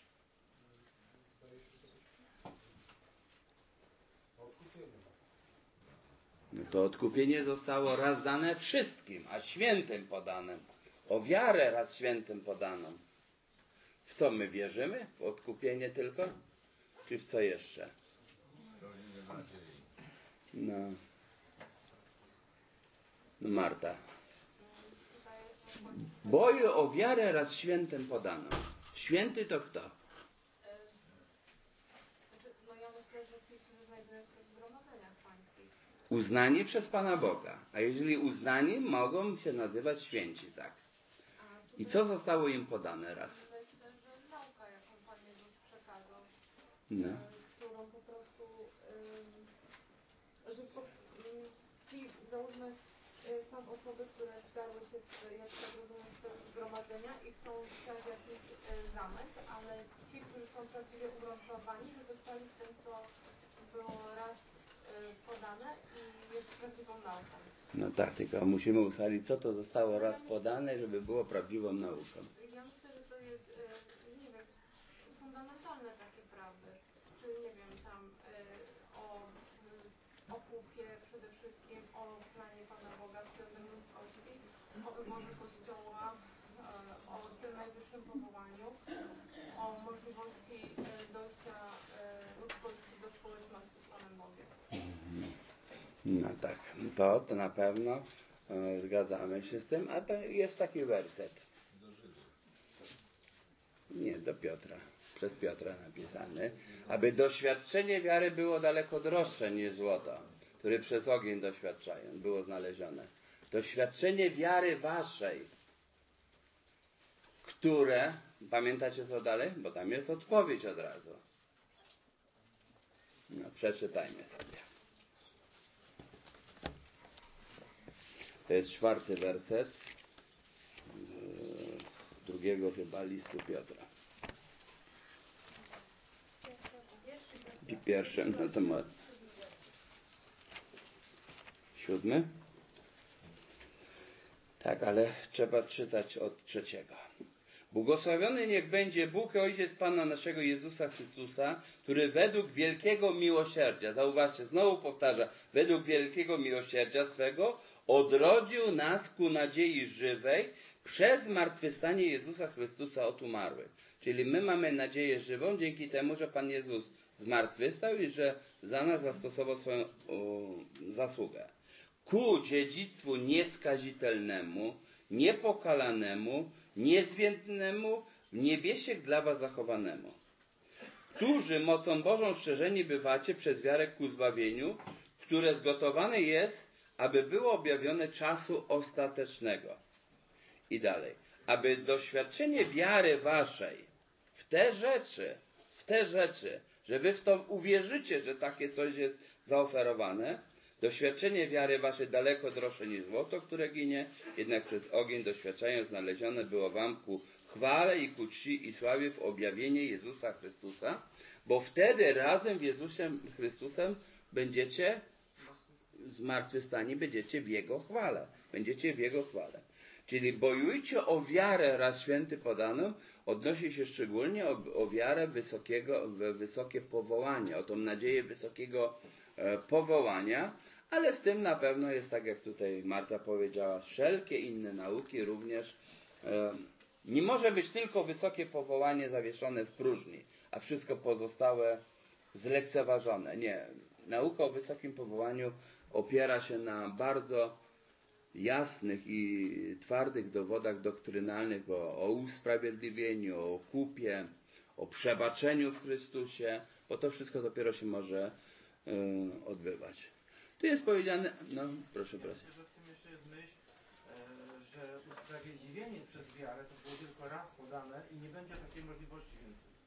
No to odkupienie zostało raz dane wszystkim, a świętym podanym. O wiarę raz świętym podaną. W co my wierzymy? W odkupienie tylko? Czy w co jeszcze? No. Marta. Boju o wiarę raz świętym podano. Święty to kto? No ja myślę, że ci, którzy znajdują się w zgromadzeniach pańskich. Uznani przez Pana Boga. A jeżeli uznani, mogą się nazywać święci, tak. I co zostało im podane raz? Myślę, że nauka, jaką Pan Jezus przekazał. No. Którą po prostu, że ci, załóżmy, są osoby, które wdarły się, jak tak rozumiem, z tego zgromadzenia i chcą wsiać jakiś zamek, ale ci, którzy są prawdziwie ugruntowani, że zostali w tym, co było raz podane i jest prawdziwą nauką. No tak, tylko musimy ustalić, co to zostało raz podane, żeby było prawdziwą nauką. Ja myślę, że to jest, nie wiem, fundamentalne takie prawdy. Czyli, nie wiem, tam o kupie przede wszystkim, o planie Pana Boga względem ludzkości, o wyborze Kościoła, o tym najwyższym powołaniu, o możliwości dojścia ludzkości do społeczności z Panem Bogiem. No tak, to na pewno zgadzamy się z tym, a to jest taki werset. Nie, do Piotra. Przez Piotra napisany. Aby doświadczenie wiary było daleko droższe niż złoto, które przez ogień doświadczają. Było znalezione. Doświadczenie wiary waszej, które, pamiętacie co dalej? Bo tam jest odpowiedź od razu. No, przeczytajmy sobie. To jest 4. werset 2. chyba listu Piotra. Pierwszy, no to ma 7. Tak, ale trzeba czytać od 3. Błogosławiony niech będzie Bóg i Ojciec Pana naszego Jezusa Chrystusa, który według wielkiego miłosierdzia, zauważcie, znowu powtarza, według wielkiego miłosierdzia swego odrodził nas ku nadziei żywej przez zmartwychwstanie Jezusa Chrystusa od umarłych. Czyli my mamy nadzieję żywą dzięki temu, że Pan Jezus zmartwychwstał i że za nas zastosował swoją zasługę. Ku dziedzictwu nieskazitelnemu, niepokalanemu, niezwiędnemu, w niebiesiech dla was zachowanemu, którzy mocą Bożą strzeżeni bywacie przez wiarę ku zbawieniu, które zgotowane jest, aby było objawione czasu ostatecznego. I dalej. Aby doświadczenie wiary waszej w te rzeczy, że wy w to uwierzycie, że takie coś jest zaoferowane, doświadczenie wiary waszej daleko droższe niż złoto, które ginie, jednak przez ogień doświadczając znalezione było wam ku chwale i ku czci i sławie w objawienie Jezusa Chrystusa, bo wtedy razem z Jezusem Chrystusem będziecie zmartwychwstani, będziecie w Jego chwale. Będziecie w Jego chwale. Czyli bojujcie o wiarę raz święty podaną, odnosi się szczególnie o wiarę wysokie powołanie, o tą nadzieję wysokiego powołania, ale z tym na pewno jest, tak jak tutaj Marta powiedziała, wszelkie inne nauki również. Nie może być tylko wysokie powołanie zawieszone w próżni, a wszystko pozostałe zlekceważone. Nie. Nauka o wysokim powołaniu opiera się na bardzo jasnych i twardych dowodach doktrynalnych o usprawiedliwieniu, o kupie, o przebaczeniu w Chrystusie, bo to wszystko dopiero się może odbywać. Tu jest powiedziane, no proszę. Myślę, że w tym jeszcze jest myśl, że usprawiedliwienie przez wiarę to było tylko raz podane i nie będzie takiej możliwości więcej.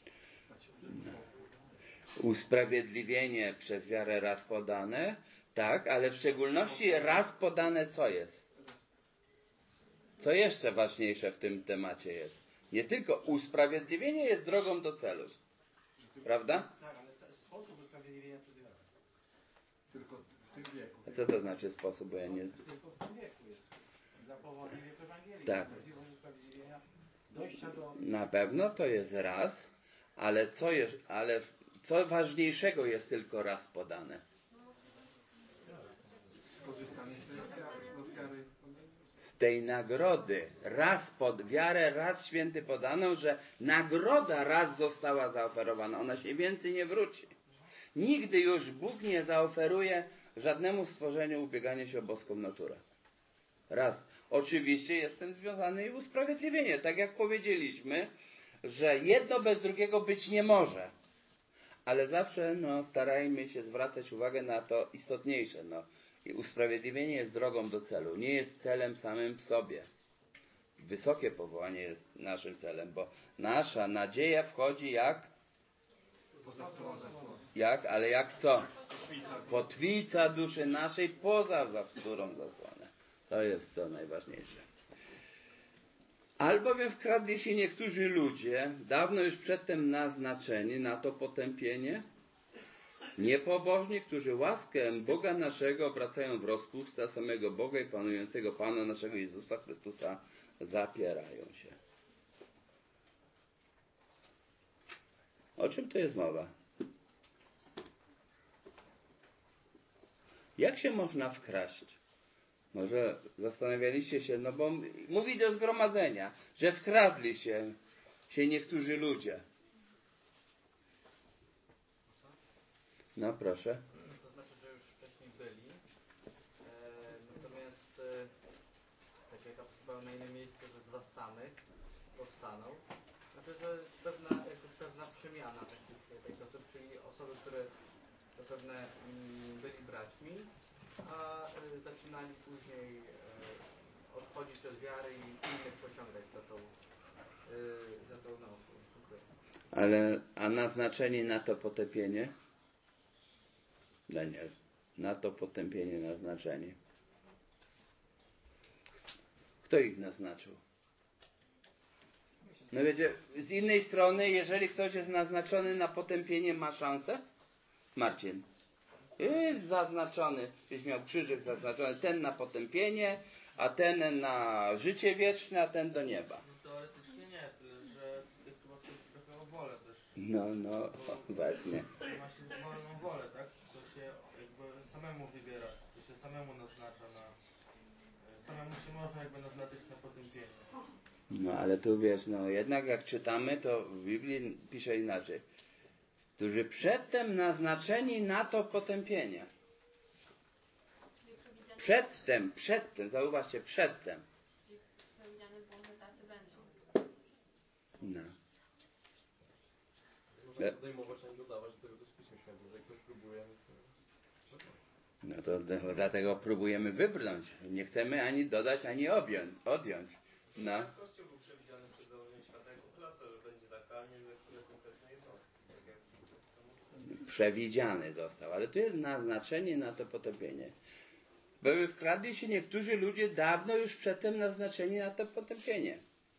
Usprawiedliwienie przez wiarę raz podane, tak, ale w szczególności raz podane co jest? Co jeszcze ważniejsze w tym temacie jest? Nie tylko usprawiedliwienie jest drogą do celu. Prawda? Tak, ale sposób usprawiedliwienia przez wiarę. Tylko w tym wieku. A co to znaczy sposób? Bo ja nie... Tylko w tym wieku jest. Dla powołania wieku Ewangelii. Tak. Możliwość usprawiedliwienia, dojścia do... Na pewno to jest raz, ale co ważniejszego jest tylko raz podane? Korzystanie z wiary. Z tej nagrody. Wiarę raz święty podano, że nagroda raz została zaoferowana. Ona się więcej nie wróci. Nigdy już Bóg nie zaoferuje żadnemu stworzeniu ubieganie się o boską naturę. Raz. Oczywiście jest z tym związane i usprawiedliwienie. Tak jak powiedzieliśmy, że jedno bez drugiego być nie może. Ale zawsze starajmy się zwracać uwagę na to istotniejsze. I usprawiedliwienie jest drogą do celu. Nie jest celem samym w sobie. Wysokie powołanie jest naszym celem, bo nasza nadzieja wchodzi jak? Ale jak co? Kotwica duszy naszej poza zawtórą zasłonę. To jest to najważniejsze. Albowiem wkradli się niektórzy ludzie, dawno już przedtem naznaczeni na to potępienie, niepobożni, którzy łaskę Boga naszego obracają w rozpustę, samego Boga i panującego Pana naszego Jezusa Chrystusa zapierają się. O czym to jest mowa? Jak się można wkraść? Może zastanawialiście się, no bo mówi do zgromadzenia, że wkradli się niektórzy ludzie. No proszę. To znaczy, że już wcześniej byli. Natomiast tak jak apostoł na innym miejscu, że z was samych powstaną. Znaczy, że jest pewna przemiana takich osób, czyli osoby, które zapewne byli braćmi, a zaczynali później odchodzić od wiary i innych pociągać za tą nauką. A naznaczenie na to potępienie? Daniel, na to potępienie naznaczenie. Kto ich naznaczył? No wiecie, z innej strony, jeżeli ktoś jest naznaczony na potępienie, ma szansę? Marcin. Jest zaznaczony, jeśli miał krzyżyk zaznaczony, ten na potępienie, a ten na życie wieczne, a ten do nieba. No teoretycznie nie, tyle że chyba ktoś trochę o wolę też. No, właśnie. Ma się wolną wolę, tak? To się jakby samemu wybiera, to się samemu naznacza samemu się można jakby naznaczyć na potępienie. No ale tu wiesz, no jednak jak czytamy, to w Biblii pisze inaczej. Którzy przedtem naznaczeni na to potępienie. Przedtem, zauważcie, przedtem. No. Można podejmować, a nie dodawać do tego z Pisma Świętego, że jak ktoś próbuje, no to dlatego próbujemy wybrnąć. Nie chcemy ani dodać, ani odjąć. No. Kościół był przewidziany przed założeniem świata jako klasa, że będzie taka, nie że które konkretne jednostki. Tak jak Przewidziany został, ale tu jest naznaczenie na to potępienie. Były wkradli się niektórzy ludzie dawno już przedtem naznaczeni na to potępienie.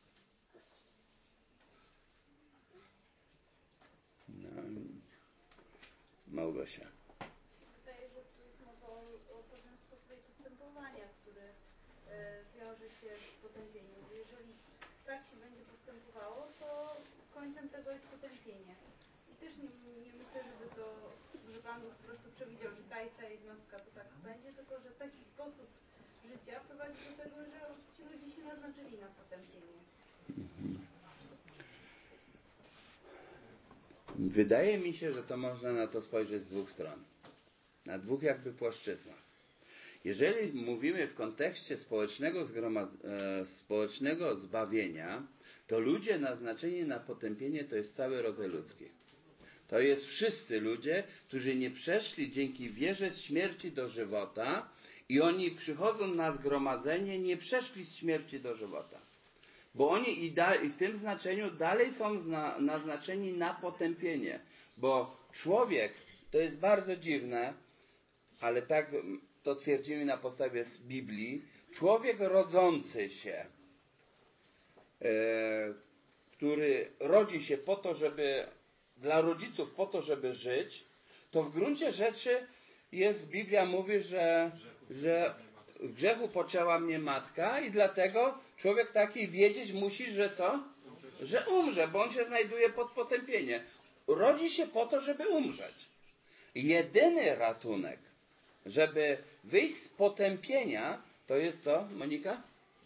No. Małgosia. Wydaje, że tu jest mowa o pewnym sposobie postępowania, który wiąże się z potępieniem. Jeżeli tak się będzie postępowało, to końcem tego jest potępienie. I też nie myślę, że Pan Bóg po prostu przewidział, że ta jednostka to tak będzie, tylko że taki sposób życia prowadzi do tego, że ci ludzie się naznaczyli na potępienie. Wydaje mi się, że to można na to spojrzeć z dwóch stron. Na dwóch jakby płaszczyznach. Jeżeli mówimy w kontekście społecznego zbawienia, to ludzie naznaczeni na potępienie to jest cały rodzaj ludzki. To jest wszyscy ludzie, którzy nie przeszli dzięki wierze z śmierci do żywota i oni przychodzą na zgromadzenie, nie przeszli z śmierci do żywota. Bo oni i w tym znaczeniu dalej są naznaczeni na potępienie. Bo człowiek, to jest bardzo dziwne, ale tak to twierdzimy na podstawie z Biblii, człowiek rodzący się, który rodzi się po to, dla rodziców po to, żeby żyć, to w gruncie rzeczy Biblia mówi, że w grzechu poczęła mnie matka i dlatego człowiek taki wiedzieć musi, że co? Że umrze, bo on się znajduje pod potępieniem. Rodzi się po to, żeby umrzeć. Jedyny ratunek, żeby wyjść z potępienia, to jest co, Monika?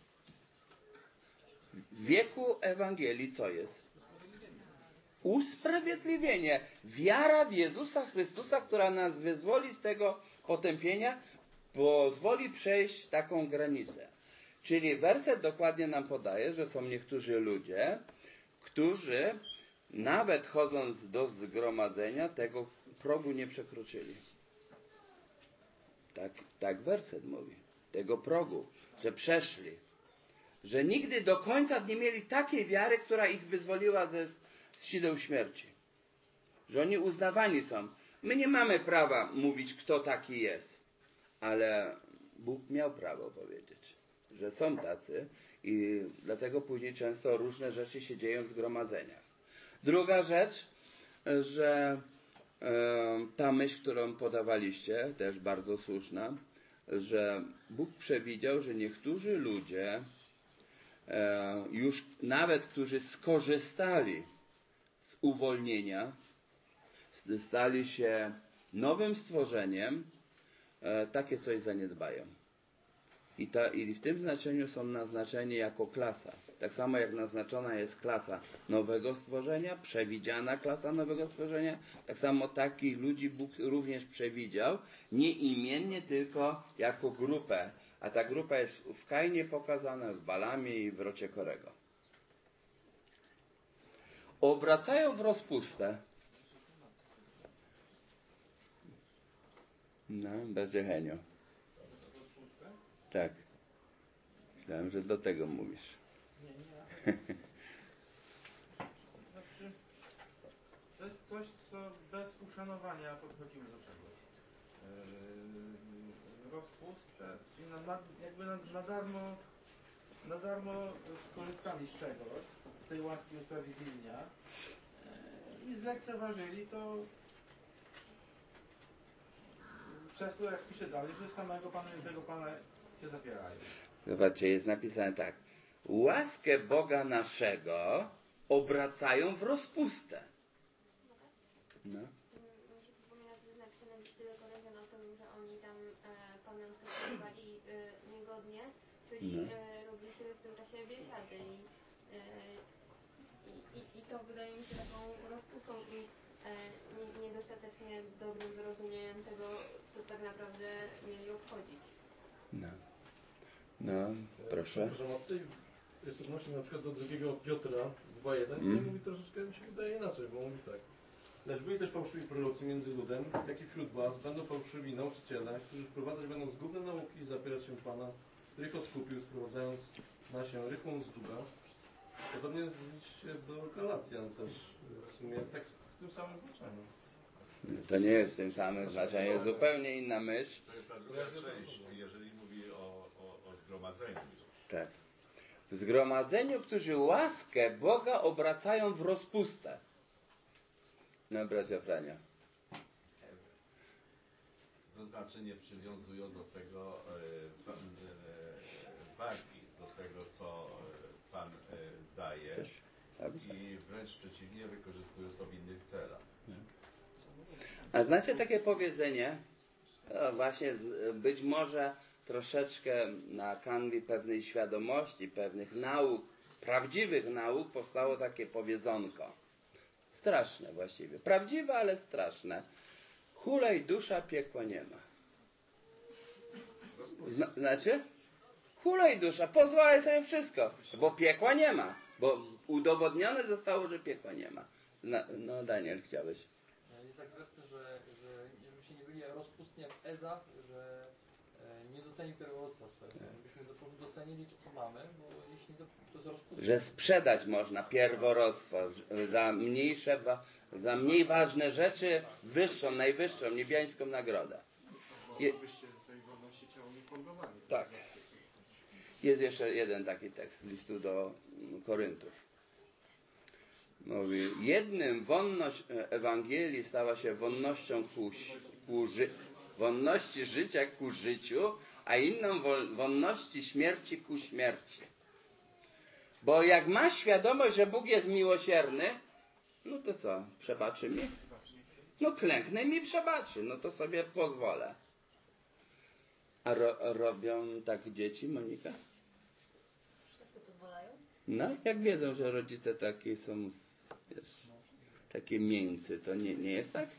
W wieku Ewangelii co jest? Usprawiedliwienie. Wiara w Jezusa Chrystusa, która nas wyzwoli z tego potępienia, pozwoli przejść taką granicę. Czyli werset dokładnie nam podaje, że są niektórzy ludzie, którzy nawet chodząc do zgromadzenia tego progu nie przekroczyli. Tak werset mówi. Tego progu, że przeszli. Że nigdy do końca nie mieli takiej wiary, która ich wyzwoliła z sideł śmierci. Że oni uznawani są. My nie mamy prawa mówić, kto taki jest. Ale Bóg miał prawo powiedzieć. że są tacy i dlatego później często różne rzeczy się dzieją w zgromadzeniach. Druga rzecz, że ta myśl, którą podawaliście, też bardzo słuszna, że Bóg przewidział, że niektórzy ludzie, już nawet którzy skorzystali z uwolnienia, stali się nowym stworzeniem, takie coś zaniedbają. I w tym znaczeniu są naznaczeni jako klasa. Tak samo jak naznaczona jest klasa nowego stworzenia, przewidziana klasa nowego stworzenia, tak samo takich ludzi Bóg również przewidział, nie imiennie, tylko jako grupę. A ta grupa jest w Kainie pokazana, w Balamie i w rocie Korego. Obracają w rozpustę. No, będzie Henio. Tak. Myślałem, że do tego mówisz. Nie. Znaczy, to jest coś, co bez uszanowania podchodzimy do czegoś. Rozpustę, czyli na darmo skorzystali z czegoś, z tej łaski usprawiedliwienia i zlekceważyli to przez to, jak pisze dalej, że samego panującego Pana się zapierają. Zobaczcie, jest napisane tak. Łaskę Boga naszego obracają w rozpustę. No. Mi się przypomina, że jest napisane w Liście do Koryntian o tym, że oni tam Panem traktowali niegodnie, czyli robili sobie w tym czasie biesiady i to wydaje mi się taką rozpustą i niedostatecznie dobrym zrozumieniem tego, co tak naprawdę mieli obchodzić. No, proszę. Że jest odnośnie na przykład do 2 Piotra 2:1, nie mówi troszeczkę, mi się wydaje inaczej, bo mówi tak. Lecz byli też fałszywi prorocy między ludem, jak i wśród was będą fałszywi nauczyciele, którzy wprowadzać będą zgubne nauki i zapierać się Pana, który ich odkupił, sprowadzając na się rychłą zgubę. Podobnie się do Galacjan też, w sumie tak w tym samym znaczeniu. To nie jest w tym samym znaczeniu, jest zupełnie inna myśl. To jest ta druga część, jeżeli mówi o zgromadzeniu. Tak. W zgromadzeniu, którzy łaskę Boga obracają w rozpustę. No, bracia Frania. To znaczy nie przywiązują do tego wagi, do tego, co Pan daje i wręcz przeciwnie, wykorzystują to w innych celach. A znacie takie powiedzenie, właśnie być może troszeczkę na kanwie pewnej świadomości, pewnych nauk, prawdziwych nauk powstało takie powiedzonko. Straszne właściwie. Prawdziwe, ale straszne. Hulaj dusza, piekła nie ma. Znaczy? Hulaj dusza, pozwalaj sobie wszystko, bo piekła nie ma. Bo udowodnione zostało, że piekła nie ma. No Daniel, chciałeś? Jest tak zresztą, że żebyście nie byli rozpustni jak Ezaf, że nie docenił pierwowoctwa swojego. Byśmy docenili to, co mamy, bo jeśli to jest rozpustne... Że sprzedać można pierworodstwo za mniej ważne rzeczy, wyższą, najwyższą, niebiańską nagrodę. Byście tej wolności ciała nie podawali. Tak. Jest jeszcze jeden taki tekst listu do Koryntów. Mówi, jednym wonność Ewangelii stała się wonnością wonności życia ku życiu, a inną wonności śmierci ku śmierci. Bo jak ma świadomość, że Bóg jest miłosierny, no to co? Przebaczy mi? No klęknę mi przebaczy, no to sobie pozwolę. A robią tak dzieci, Monika? Wszyscy pozwalają? No, jak wiedzą, że rodzice takie są, wiesz, takie miękcy, to nie jest tak?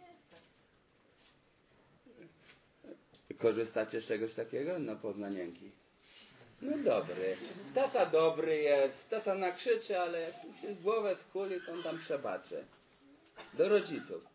Korzystacie z czegoś takiego? No, poznanienki. No dobry. Tata dobry jest, tata nakrzyczy, ale jak się głowę skuli, to on tam przebaczy. Do rodziców.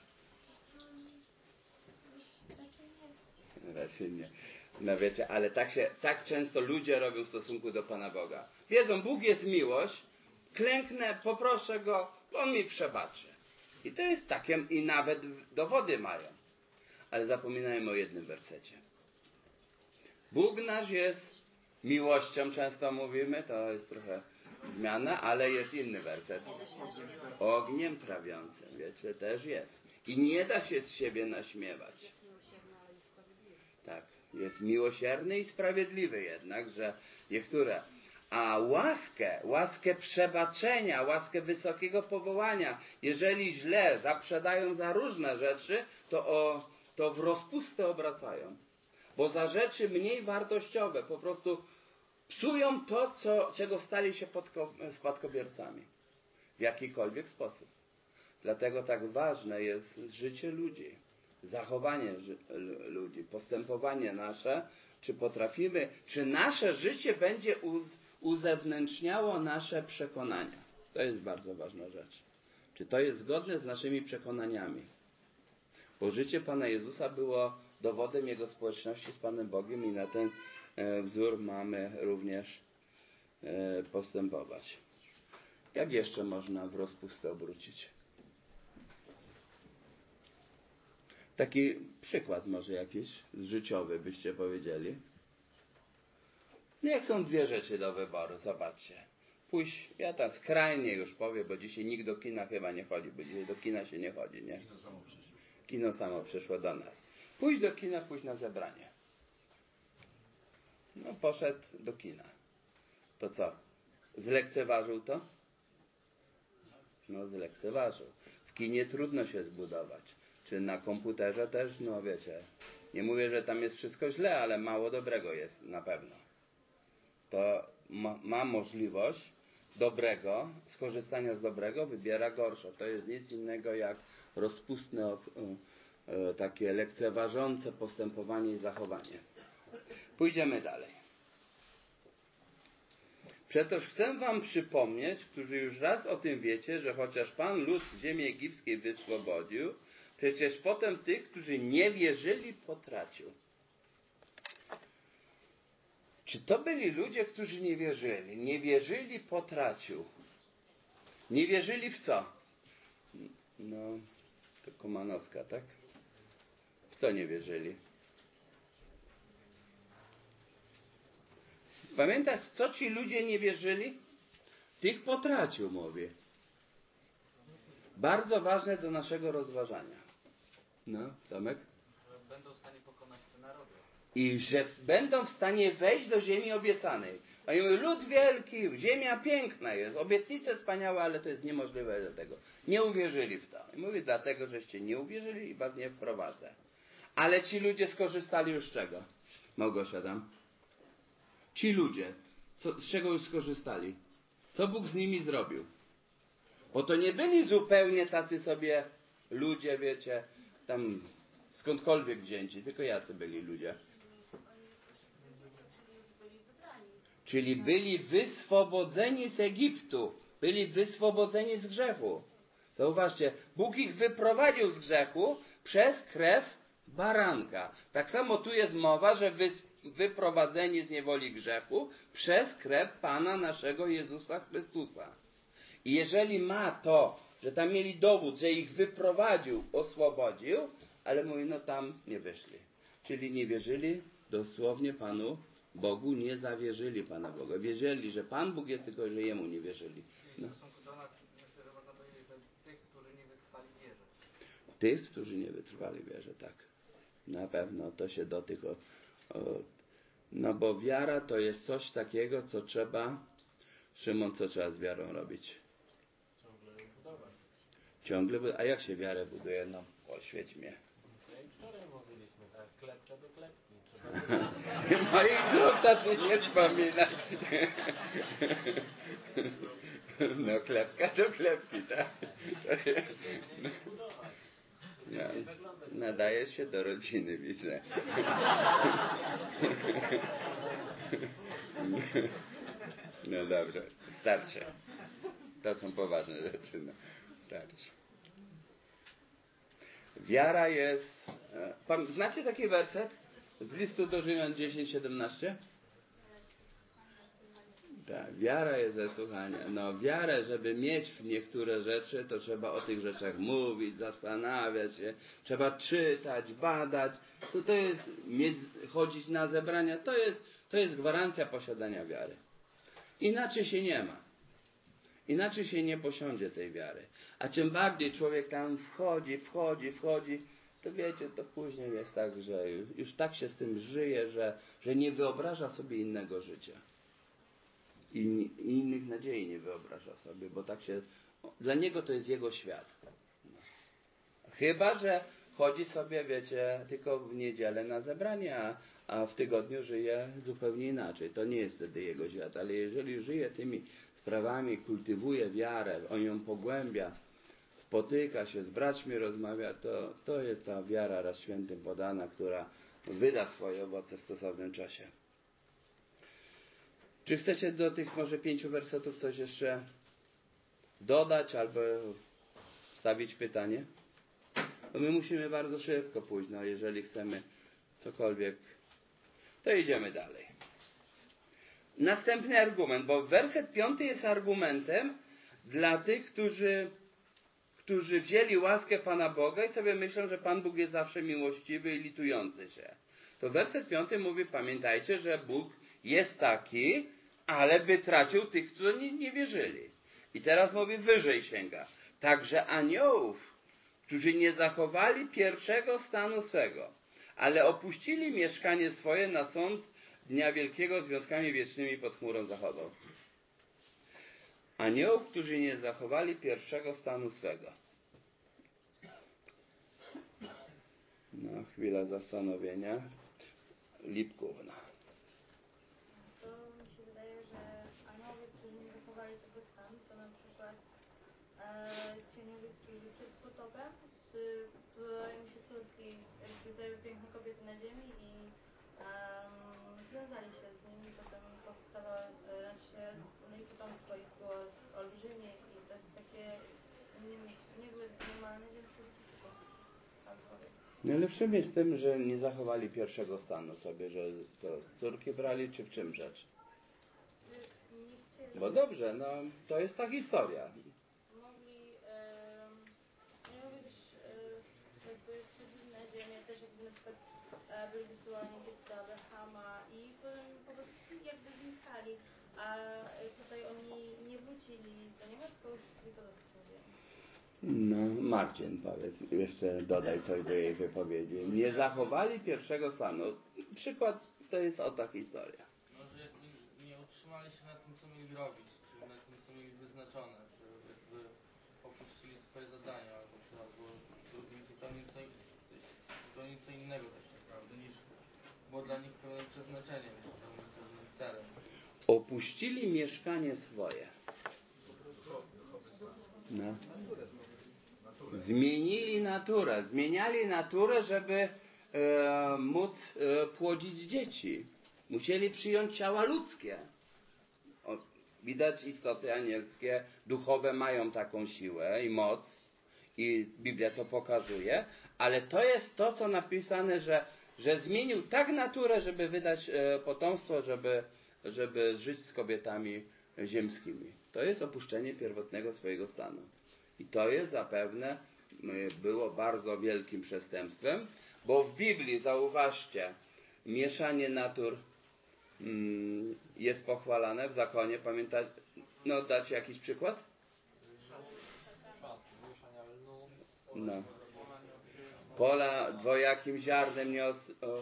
Raczej nie. No wiecie, ale tak często ludzie robią w stosunku do Pana Boga. Wiedzą, Bóg jest miłość, klęknę, poproszę Go, On mi przebaczy. I to jest takie, i nawet dowody mają. Ale zapominają o jednym wersecie. Bóg nasz jest Miłością często mówimy, to jest trochę zmiana, ale jest inny werset. Ogniem trawiącym, wiecie, też jest. I nie da się z siebie naśmiewać. Tak, jest miłosierny i sprawiedliwy jednak, że niektóre. A łaskę przebaczenia, łaskę wysokiego powołania, jeżeli źle zaprzedają za różne rzeczy, to w rozpustę obracają. Bo za rzeczy mniej wartościowe po prostu psują to, czego stali się spadkobiercami. W jakikolwiek sposób. Dlatego tak ważne jest życie ludzi, zachowanie ludzi, postępowanie nasze, czy potrafimy, czy nasze życie będzie uzewnętrzniało nasze przekonania. To jest bardzo ważna rzecz. Czy to jest zgodne z naszymi przekonaniami? Bo życie Pana Jezusa było dowodem Jego społeczności z Panem Bogiem i na ten wzór mamy również postępować. Jak jeszcze można w rozpustę obrócić? Taki przykład może jakiś życiowy byście powiedzieli. No jak są dwie rzeczy do wyboru, zobaczcie. Pójść, ja tak skrajnie już powiem, bo dzisiaj nikt do kina chyba nie chodzi, bo dzisiaj do kina się nie chodzi, nie? Kino samo przyszło do nas. Pójść do kina, pójść na zebranie. No poszedł do kina. To co? Zlekceważył to? No zlekceważył. W kinie trudno się zbudować. Czy na komputerze też? No wiecie. Nie mówię, że tam jest wszystko źle, ale mało dobrego jest na pewno. To ma możliwość dobrego, skorzystania z dobrego, wybiera gorsze. To jest nic innego jak rozpustne, takie lekceważące postępowanie i zachowanie. Pójdziemy dalej. Przetoż chcę wam przypomnieć, którzy już raz o tym wiecie, że chociaż Pan lud z ziemi egipskiej wyswobodził, przecież potem tych, którzy nie wierzyli, potracił. Czy to byli ludzie, którzy nie wierzyli? Nie wierzyli, potracił. Nie wierzyli w co? No, to Kumanowska, tak? W co nie wierzyli? Pamiętasz, co ci ludzie nie wierzyli? Tych potracił, mówię. Bardzo ważne do naszego rozważania. No, Tomek? Że będą w stanie pokonać te narody. I że będą w stanie wejść do ziemi obiecanej. Oni mówią, lud wielki, ziemia piękna jest, obietnice wspaniałe, ale to jest niemożliwe do tego. Nie uwierzyli w to. I mówię, dlatego, żeście nie uwierzyli i was nie wprowadzę. Ale ci ludzie skorzystali już z czego? Małgosia tam? Ci ludzie, z czego już skorzystali? Co Bóg z nimi zrobił? Bo to nie byli zupełnie tacy sobie ludzie, wiecie, tam skądkolwiek wzięci, tylko jacy byli ludzie. Czyli byli wyswobodzeni z Egiptu, byli wyswobodzeni z grzechu. Zauważcie, Bóg ich wyprowadził z grzechu przez krew baranka. Tak samo tu jest mowa, że wyprowadzeni z niewoli grzechu przez krew Pana naszego Jezusa Chrystusa. I jeżeli ma to, że tam mieli dowód, że ich wyprowadził, oswobodził, ale mówi, no tam nie wyszli. Czyli nie wierzyli dosłownie Panu Bogu, nie zawierzyli Pana Boga. Wierzyli, że Pan Bóg jest, tylko że Jemu nie wierzyli. No. W stosunku do nas, myślę, że można powiedzieć, że tych, którzy nie wytrwali w wierze. Tych, którzy nie wytrwali w wierze, tak. Na pewno to się do tych... No bo wiara to jest coś takiego, co trzeba... Szymon, co trzeba z wiarą robić? Ciągle budować. Ciągle, a jak się wiarę buduje? No, oświeć mnie. Wczoraj mówiliśmy, tak, klepka do klepki. Moich słów tacy nie wspominać. No, klepka do klepki, tak. No, nadajesz się do rodziny, widzę. No dobrze, starczy. To są poważne rzeczy. No. Starczy. Wiara jest... Znacie taki werset z listu do Rzymian 10:17? Tak, wiara jest ze słuchania. No wiarę, żeby mieć w niektóre rzeczy, to trzeba o tych rzeczach mówić, zastanawiać się, trzeba czytać, badać. To jest chodzić na zebrania, to jest gwarancja posiadania wiary. Inaczej się nie ma. Inaczej się nie posiądzie tej wiary. A czym bardziej człowiek tam wchodzi, to wiecie, to później jest tak, że już tak się z tym żyje, że nie wyobraża sobie innego życia. I innych nadziei nie wyobraża sobie, bo tak się... Dla niego to jest jego świat. Chyba że chodzi sobie, wiecie, tylko w niedzielę na zebranie, a w tygodniu żyje zupełnie inaczej. To nie jest wtedy jego świat, ale jeżeli żyje tymi sprawami, kultywuje wiarę, on ją pogłębia, spotyka się, z braćmi rozmawia, to jest ta wiara raz świętym podana, która wyda swoje owoce w stosownym czasie. Czy chcecie do tych może 5 wersetów coś jeszcze dodać albo stawić pytanie? Bo my musimy bardzo szybko pójść, no jeżeli chcemy cokolwiek, to idziemy dalej. Następny argument, bo werset 5 jest argumentem dla tych, którzy wzięli łaskę Pana Boga i sobie myślą, że Pan Bóg jest zawsze miłościwy i litujący się. To werset 5 mówi, pamiętajcie, że Bóg jest taki, ale wytracił tych, którzy nie wierzyli. I teraz mówi, wyżej sięga. Także aniołów, którzy nie zachowali pierwszego stanu swego, ale opuścili mieszkanie swoje na sąd Dnia Wielkiego związkami wiecznymi pod chmurą zachował. Aniołów, którzy nie zachowali pierwszego stanu swego. No, chwila zastanowienia. Lipkówna. To mi się wydaje, że aniołowie, którzy nie zachowali tego stanu, to na przykład ci aniołowie, którzy przed potopem pojawiają się córki, zdają piękne kobiety na ziemi i związali się z nimi, potem powstało no i potomstwo ich było olbrzymie i to jest takie nie były normalne, więc tylko Najlepszym jest tym, że nie zachowali pierwszego stanu sobie, że co, córki brali, czy w czym rzecz? Bo dobrze, no to jest ta historia. Mogli też jakby schodzili na ziemię, też jakby na przykład byli wysyłani kiedyś do Abrahama i po prostu jakby znikali, a tutaj oni nie wrócili do niego, tylko już tylko do ziemi. No, Marcin, powiedz, jeszcze dodaj coś do jej wypowiedzi. Nie zachowali pierwszego stanu. Przykład to jest o ta historia. No, że nie utrzymali się na tym, co mieli robić, czyli na tym, co mieli wyznaczone, że jakby opuścili swoje zadania, albo zrobili zupełnie co innego też naprawdę, niż było dla nich pełnym przeznaczeniem, pełnym celem. Opuścili mieszkanie swoje. No. Zmienili naturę. Zmieniali naturę, żeby móc płodzić dzieci. Musieli przyjąć ciała ludzkie. Widać, istoty anielskie, duchowe mają taką siłę i moc. I Biblia to pokazuje. Ale to jest to, co napisane, że zmienił tak naturę, żeby wydać potomstwo, żeby żyć z kobietami ziemskimi. To jest opuszczenie pierwotnego swojego stanu. I to jest zapewne było bardzo wielkim przestępstwem, bo w Biblii, zauważcie, mieszanie natur jest pochwalane w zakonie. Pamiętacie? No, dacie jakiś przykład? No. Pola dwojakim ziarnem nie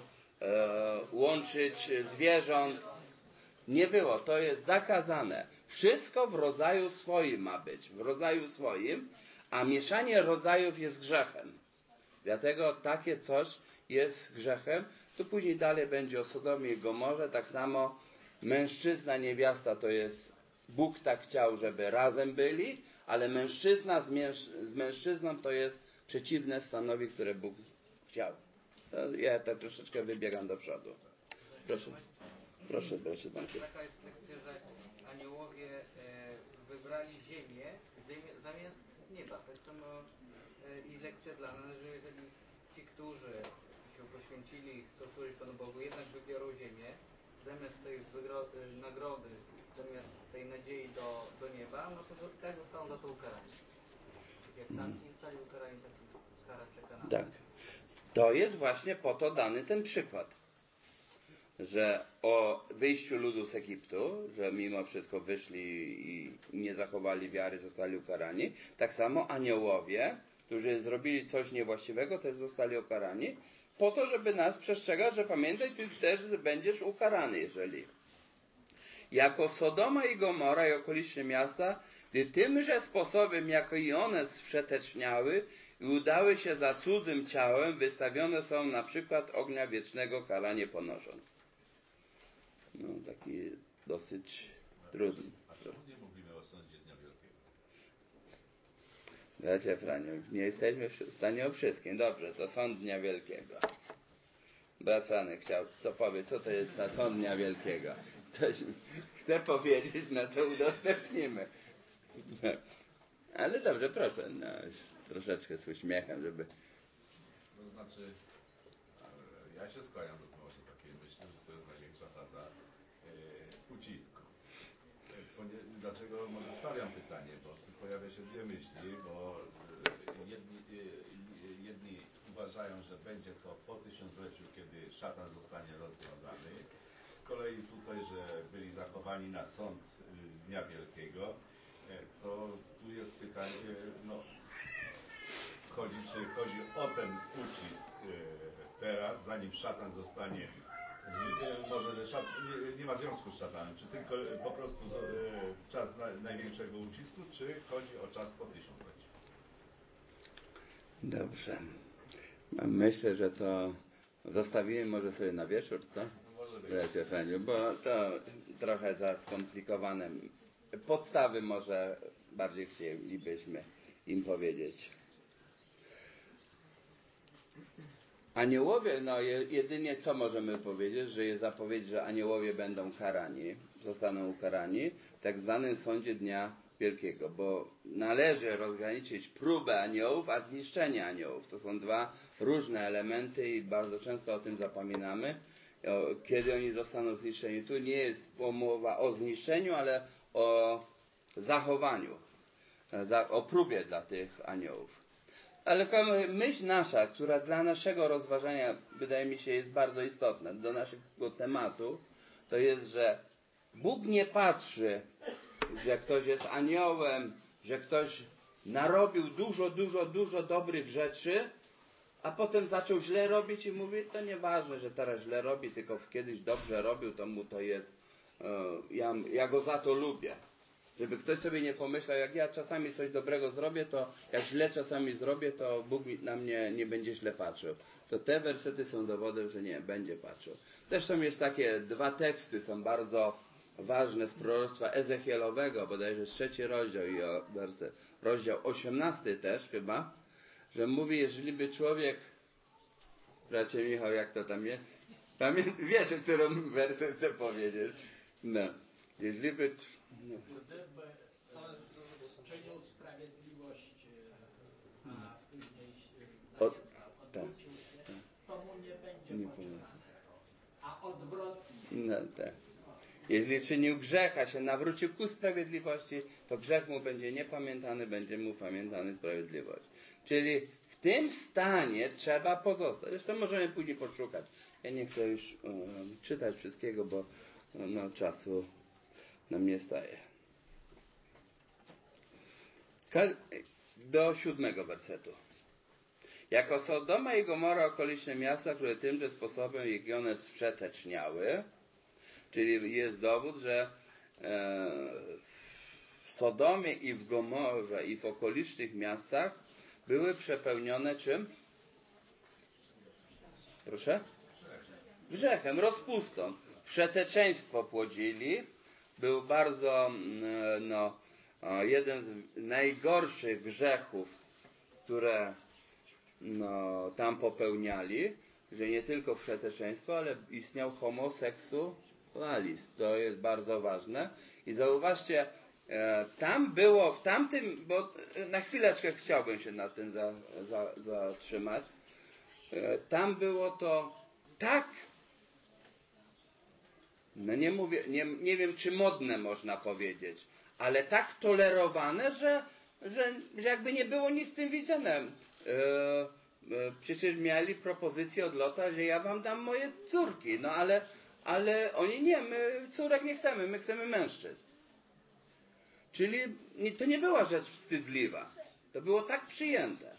łączyć zwierząt. Nie było, to jest zakazane. Wszystko w rodzaju swoim ma być, w rodzaju swoim, a mieszanie rodzajów jest grzechem. Dlatego takie coś jest grzechem. Tu później dalej będzie o Sodomie i Gomorze, tak samo mężczyzna, niewiasta to jest, Bóg tak chciał, żeby razem byli, ale mężczyzna z mężczyzną to jest przeciwne stanowi, które Bóg chciał. To ja tak troszeczkę wybiegam do przodu. Proszę. Proszę, Danku. Taka jest sekcja, że aniołowie wybrali ziemię zamiast nieba. Tak samo i lekcja dla nas, że jeżeli ci, którzy się poświęcili, chcą służyć Panu Bogu, jednak wybiorą ziemię zamiast tej nagrody, zamiast tej nadziei do nieba, no to tak zostaną za to ukarani. Tak jak tamci zostali ukarani, tak kara czeka na nas. Tak. To jest właśnie po to dany ten przykład, że o wyjściu ludu z Egiptu, że mimo wszystko wyszli i nie zachowali wiary, zostali ukarani. Tak samo aniołowie, którzy zrobili coś niewłaściwego, też zostali ukarani, po to, żeby nas przestrzegać, że pamiętaj, ty też będziesz ukarany, jeżeli. Jako Sodoma i Gomora i okoliczne miasta, gdy tymże sposobem, jako i one sprzeteczniały i udały się za cudzym ciałem, wystawione są na przykład ognia wiecznego, kara nie ponosząc. No, taki dosyć trudny. A czemu nie mówimy o sądzie Dnia Wielkiego? Bracie Franiu, nie jesteśmy w stanie o wszystkim. Dobrze, to sąd Dnia Wielkiego. Brat Franek chciał, to powie, co to jest na sąd Dnia Wielkiego. Coś chce powiedzieć, no to udostępnimy. Ale dobrze, proszę, no, troszeczkę z uśmiechem, żeby... To znaczy, ja się skłaniam do takiej myśli, że to jest największa faza ucisku. Dlaczego może stawiam pytanie, bo tu pojawia się dwie myśli, bo jedni uważają, że będzie to po tysiącleciu, kiedy szatan zostanie rozwiązany. Z kolei tutaj, że byli zachowani na sąd Dnia Wielkiego, to tu jest pytanie, no, czy chodzi o ten ucisk teraz, zanim szatan zostanie, może że nie ma związku z szatanem, czy tylko po prostu czas największego ucisku, czy chodzi o czas po tysiącleciu? Dobrze. Myślę, że to zostawimy może sobie na wieczór, co? Bracie Franiu, bo to trochę za skomplikowane. Podstawy może bardziej chcielibyśmy im powiedzieć. Aniołowie, no jedynie co możemy powiedzieć, że jest zapowiedź, że aniołowie będą karani, zostaną ukarani w tak zwanym sądzie Dnia Wielkiego, bo należy rozgraniczyć próbę aniołów, a zniszczenie aniołów. To są dwa różne elementy i bardzo często o tym zapominamy, kiedy oni zostaną zniszczeni. Tu nie jest mowa o zniszczeniu, ale o zachowaniu, o próbie dla tych aniołów. Ale myśl nasza, która dla naszego rozważania wydaje mi się jest bardzo istotna, do naszego tematu, to jest, że Bóg nie patrzy, że ktoś jest aniołem, że ktoś narobił dużo dobrych rzeczy, a potem zaczął źle robić i mówi, to nieważne, że teraz źle robi, tylko kiedyś dobrze robił, to mu to jest, ja go za to lubię. Żeby ktoś sobie nie pomyślał, jak ja czasami coś dobrego zrobię, to jak źle czasami zrobię, to Bóg na mnie nie będzie źle patrzył. To te wersety są dowodem, że nie, będzie patrzył. Zresztą jest takie dwa teksty, są bardzo ważne z proroctwa Ezechielowego, bodajże 3 rozdział i rozdział 18 też chyba, że mówi, jeżeli by człowiek, bracie Michał, jak to tam jest? Wiesz, o którą wersję chcę powiedzieć? No. Jeżeli by... Gdyby czynił sprawiedliwość, a później odwrócił się, to mu nie będzie poczynanego. A odwrotnie. No tak. Jeżeli czynił grzech, a się nawrócił ku sprawiedliwości, to grzech mu będzie niepamiętany, będzie mu pamiętany sprawiedliwość. Czyli w tym stanie trzeba pozostać. Zresztą możemy później poszukać. Ja nie chcę już czytać wszystkiego, bo no, czasu nam nie staje. Do 7 wersetu. Jako Sodoma i Gomora okoliczne miasta, które tymże sposobem ich one sprzeczniały, czyli jest dowód, że w Sodomie i w Gomorze i w okolicznych miastach były przepełnione czym? Proszę? Grzechem, rozpustą. Przeteczeństwo płodzili. Był bardzo, jeden z najgorszych grzechów, które tam popełniali, że nie tylko przeteczeństwo, ale istniał homoseksualizm. To jest bardzo ważne. I zauważcie, tam było, w tamtym, bo na chwileczkę chciałbym się na tym zatrzymać, tam było to tak no nie mówię, nie wiem czy modne można powiedzieć, ale tak tolerowane, że jakby nie było nic z tym widziane. Przecież mieli propozycję od Lota, że ja wam dam moje córki, no ale oni nie, my córek nie chcemy, my chcemy mężczyzn. Czyli to nie była rzecz wstydliwa. To było tak przyjęte.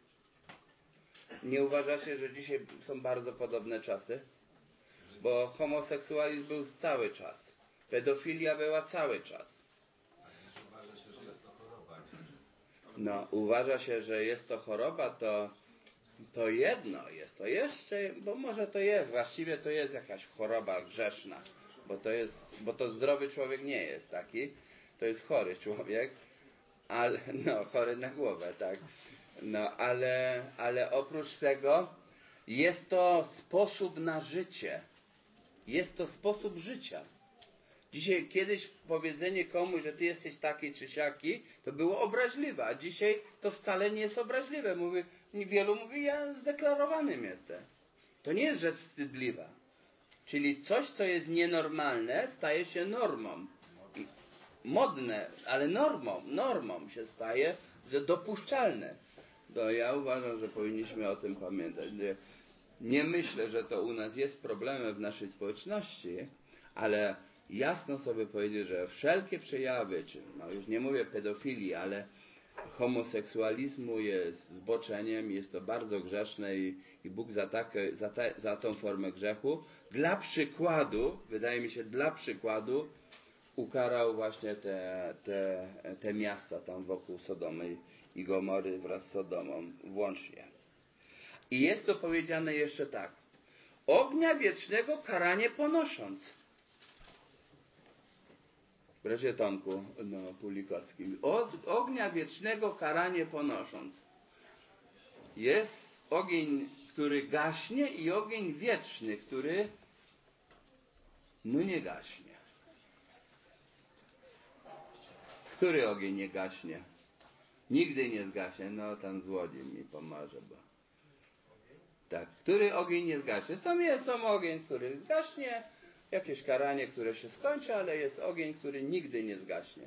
Nie uważacie, że dzisiaj są bardzo podobne czasy? Bo homoseksualizm był cały czas. Pedofilia była cały czas. Uważa się, że jest to choroba. No, uważa się, że jest to choroba, to jedno jest to jeszcze, bo może to jest, właściwie to jest jakaś choroba grzeszna, bo to zdrowy człowiek nie jest taki, to jest chory człowiek, ale, no, chory na głowę, tak, no, ale oprócz tego jest to sposób na życie, jest to sposób życia. Dzisiaj, kiedyś powiedzenie komuś, że ty jesteś taki czy siaki, to było obraźliwe, a dzisiaj to wcale nie jest obraźliwe. Wielu mówi, ja zdeklarowanym jestem. To nie jest rzecz wstydliwa. Czyli coś, co jest nienormalne, staje się normą. Modne, ale normą się staje, że dopuszczalne. To ja uważam, że powinniśmy o tym pamiętać. Nie myślę, że to u nas jest problemem w naszej społeczności, ale jasno sobie powiedzieć, że wszelkie przejawy, czy no już nie mówię pedofilii, ale homoseksualizmu jest zboczeniem, jest to bardzo grzeszne i Bóg za tą formę grzechu dla przykładu, wydaje mi się, ukarał właśnie te miasta tam wokół Sodomy i Gomory wraz z Sodomą włącznie. I jest to powiedziane jeszcze tak. Ognia wiecznego karanie ponosząc. Bracie Tomku, no, Pulikowski. Od ognia wiecznego karanie ponosząc. Jest ogień, który gaśnie i ogień wieczny, który nie gaśnie. Który ogień nie gaśnie? Nigdy nie zgaśnie. No tam złodziej mi pomoże, bo... Tak, który ogień nie zgaśnie? Są ogień, który zgaśnie, jakieś karanie, które się skończy, ale jest ogień, który nigdy nie zgaśnie.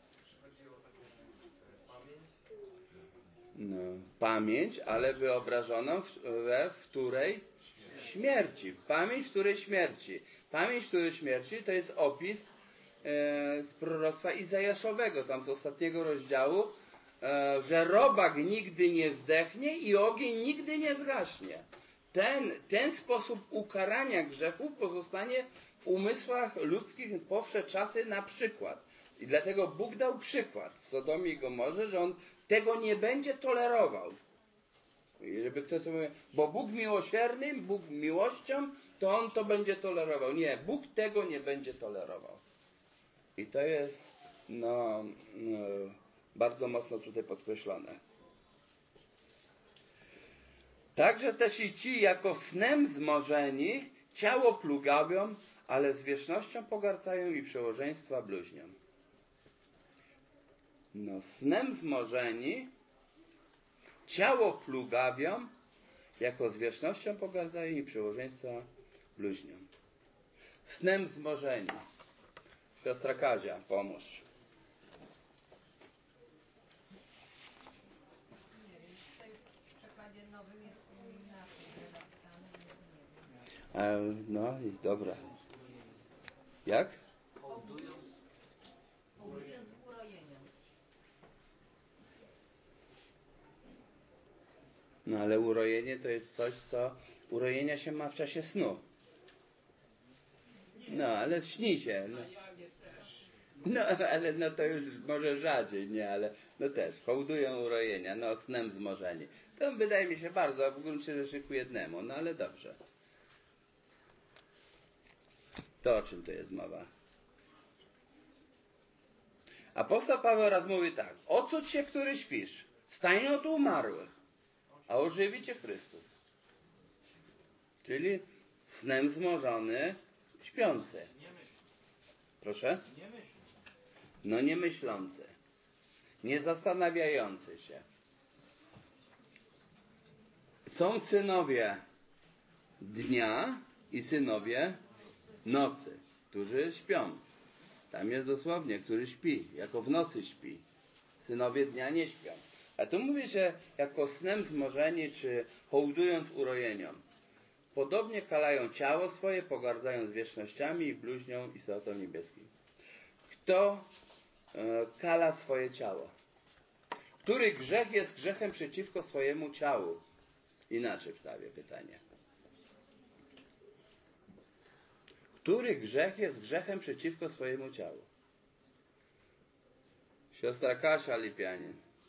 No, pamięć, ale wyobrażoną we wtórej śmierci. Pamięć wtórej śmierci. Pamięć wtórej śmierci to jest opis z proroctwa Izajaszowego, tam z ostatniego rozdziału, że robak nigdy nie zdechnie i ogień nigdy nie zgaśnie. Ten sposób ukarania grzechu pozostanie w umysłach ludzkich po wsze czasy na przykład. I dlatego Bóg dał przykład w Sodomie i Gomorze, że On tego nie będzie tolerował. I żeby ktoś sobie, bo Bóg miłosierny, Bóg miłością, to On to będzie tolerował. Nie, Bóg tego nie będzie tolerował. I to jest bardzo mocno tutaj podkreślone. Także też i ci jako snem zmorzeni ciało plugawią, ale z wiecznością pogardzają i przełożeństwa bluźnią. No, snem zmorzeni ciało plugawią, jako z wiecznością pogardzają i przełożeństwa bluźnią. Snem zmorzeni. Siostra Kazia, pomóż. Nie wiem, tutaj w przekładzie nowym jest inaczej napisane, nie wiem. No, jest dobra. Jak? Hołdując urojeniem. No ale urojenie to jest coś, co urojenia się ma w czasie snu. No, ale śni się. No, ale no to już może rzadziej, nie, ale no też, hołdują urojenia, no snem zmorzeni. To wydaje mi się bardzo w gruncie rzeczy ku jednemu, no ale dobrze. To o czym to jest mowa? Apostoł Paweł raz mówi tak. Ocuć się, który śpisz. Wstań od umarłych, a ożywi cię Chrystus. Czyli snem zmorzony, śpiący. Proszę? No nie myślący. Nie zastanawiający się. Są synowie dnia i synowie nocy. którzy śpią. Tam jest dosłownie, który śpi, jako w nocy śpi. Synowie dnia nie śpią. A tu mówi, że jako snem zmorzeni, czy hołdując urojeniom. Podobnie kalają ciało swoje, pogardzają zwierzchnościami i bluźnią istotą niebieską. Kto kala swoje ciało? Który grzech jest grzechem przeciwko swojemu ciału? Inaczej wstawię pytanie. Który grzech jest grzechem przeciwko swojemu ciału? Siostra Kasia Lipianin.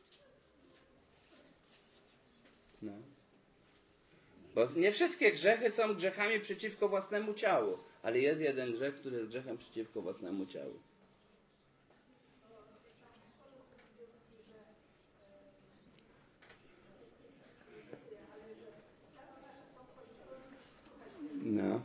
No. Bo nie wszystkie grzechy są grzechami przeciwko własnemu ciału, ale jest jeden grzech, który jest grzechem przeciwko własnemu ciału. No.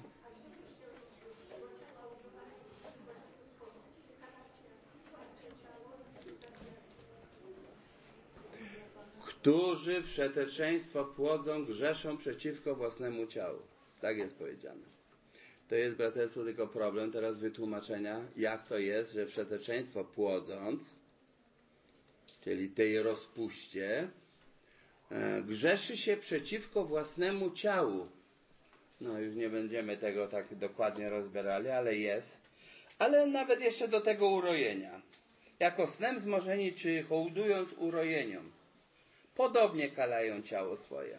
Którzy wszeteczeństwo płodzą, grzeszą przeciwko własnemu ciału. Tak jest powiedziane. To jest, braterstwo, tylko problem teraz wytłumaczenia, jak to jest, że wszeteczeństwo płodząc, czyli tej rozpuście, grzeszy się przeciwko własnemu ciału. No już nie będziemy tego tak dokładnie rozbierali, ale jest. Ale nawet jeszcze do tego urojenia. Jako snem zmorzeni, czy hołdując urojeniom. Podobnie kalają ciało swoje.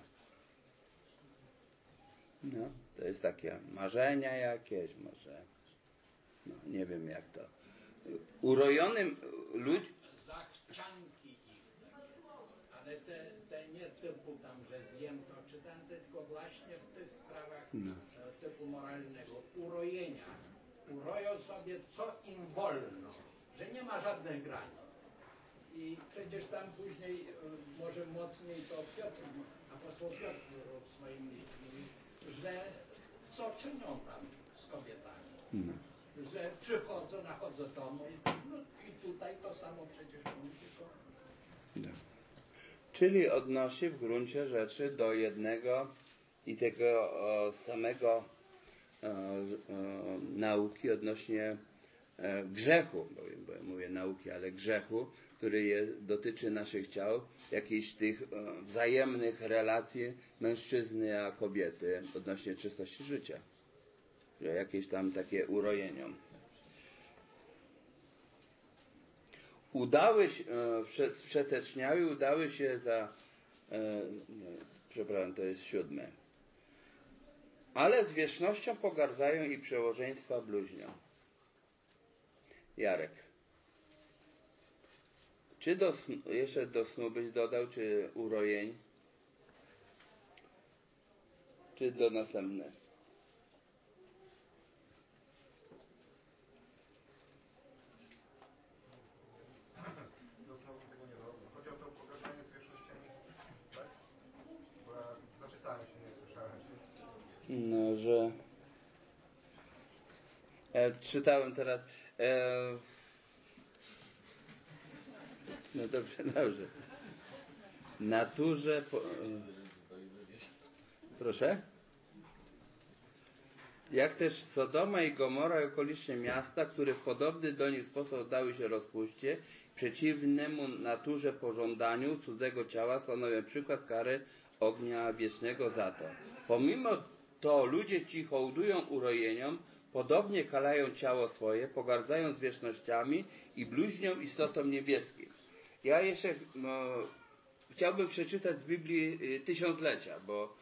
No, to jest takie marzenia jakieś, może. No, nie wiem jak to. Urojonym ludziom. Zachcianki ich. Ale te nie typu tam, że zjem to czy ten, tylko właśnie w tych sprawach typu moralnego. Urojenia. Uroją sobie co im wolno. Że nie ma żadnych granic. I przecież tam później, może mocniej to Piotr, apostoł Piotr w swoim liczbie, że co czynią tam z kobietami. No. Że przychodzą, nachodzą do mojej i tutaj to samo przecież mówi, tylko... No. Czyli odnosi w gruncie rzeczy do jednego i tego samego nauki odnośnie grzechu, bo ja mówię nauki, ale grzechu, który dotyczy naszych ciał, jakichś tych wzajemnych relacji mężczyzny a kobiety odnośnie czystości życia. Że jakieś tam takie urojeniom. Wszeteczniały udały się przepraszam, to jest 7. Ale zwierzchnością pogardzają i przełożeństwa bluźnią. Jarek. Czy jeszcze do snu byś dodał, czy urojeń? Czy do następne? Dosłownie tego nie robię. Chodzi o to pogardzanie zwierzchnościami, tak? Bo ja zaczytałem się, nie słyszałem. No, że... Ja czytałem teraz... No dobrze. Naturze... Proszę? Jak też Sodoma i Gomora i okoliczne miasta, które w podobny do nich sposób oddały się rozpuście, przeciwnemu naturze pożądaniu cudzego ciała, stanowią przykład kary ognia wiecznego za to. Pomimo to ludzie ci hołdują urojeniom, podobnie kalają ciało swoje, pogardzają zwierzchnościami i bluźnią istotą niebieskim. Ja jeszcze chciałbym przeczytać z Biblii Tysiąclecia, bo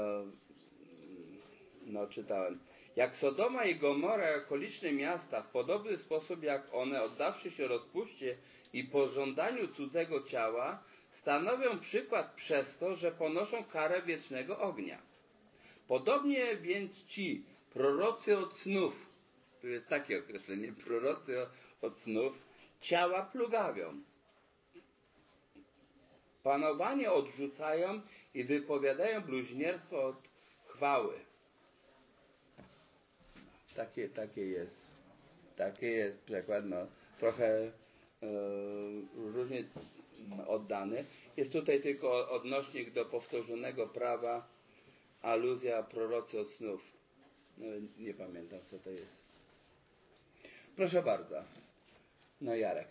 czytałem. Jak Sodoma i Gomora i okoliczne miasta w podobny sposób jak one, oddawszy się rozpuście i pożądaniu cudzego ciała, stanowią przykład przez to, że ponoszą karę wiecznego ognia. Podobnie więc ci prorocy od snów, tu jest takie określenie, prorocy od snów, ciała plugawią. Panowanie odrzucają i wypowiadają bluźnierstwo od chwały. Takie jest przekład, trochę różnie oddany. Jest tutaj tylko odnośnik do powtórzonego prawa, aluzja prorocy od snów. Nie pamiętam, co to jest. Proszę bardzo. No Jarek.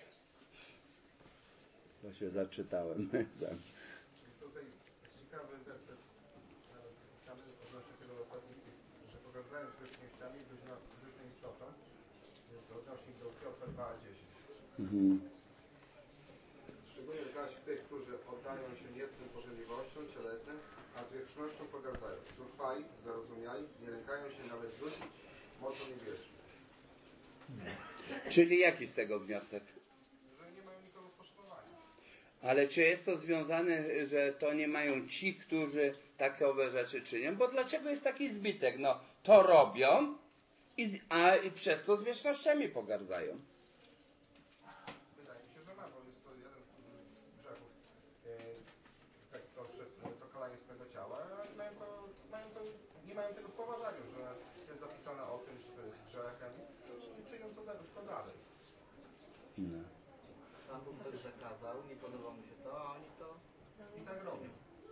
Bo się zaczytałem. Tutaj jest ciekawy werset napisany odnośnie tego ostatnicy, że pogardzając zwierzchnościami luźną istotą, jest odnośnik do Piotra 2:10. Szczególnie zaś tych, którzy oddają się niecnym pożądliwościom cielesnym, a zwierzchnością pogardzają. Zuchwali, zarozumiali, nie lękają się nawet rzucić mocą niebieską. Czyli jaki z tego wniosek? Że nie mają nikogo w poszanowaniu. Ale czy jest to związane, że to nie mają ci, którzy takowe rzeczy czynią? Bo dlaczego jest taki zbitek? No, to robią, i przez to zwierzchnościami pogardzają. Wydaje mi się, że ma, bo jest to jeden z grzechów. Tak, to kalanie swojego ciała, a nie mają tego w poważaniu, że jest zapisane o tym, że to jest grzechem i czynią to dalej. No. Pan Bóg tak zakazał, nie podoba mu się to, a oni to i tak robią.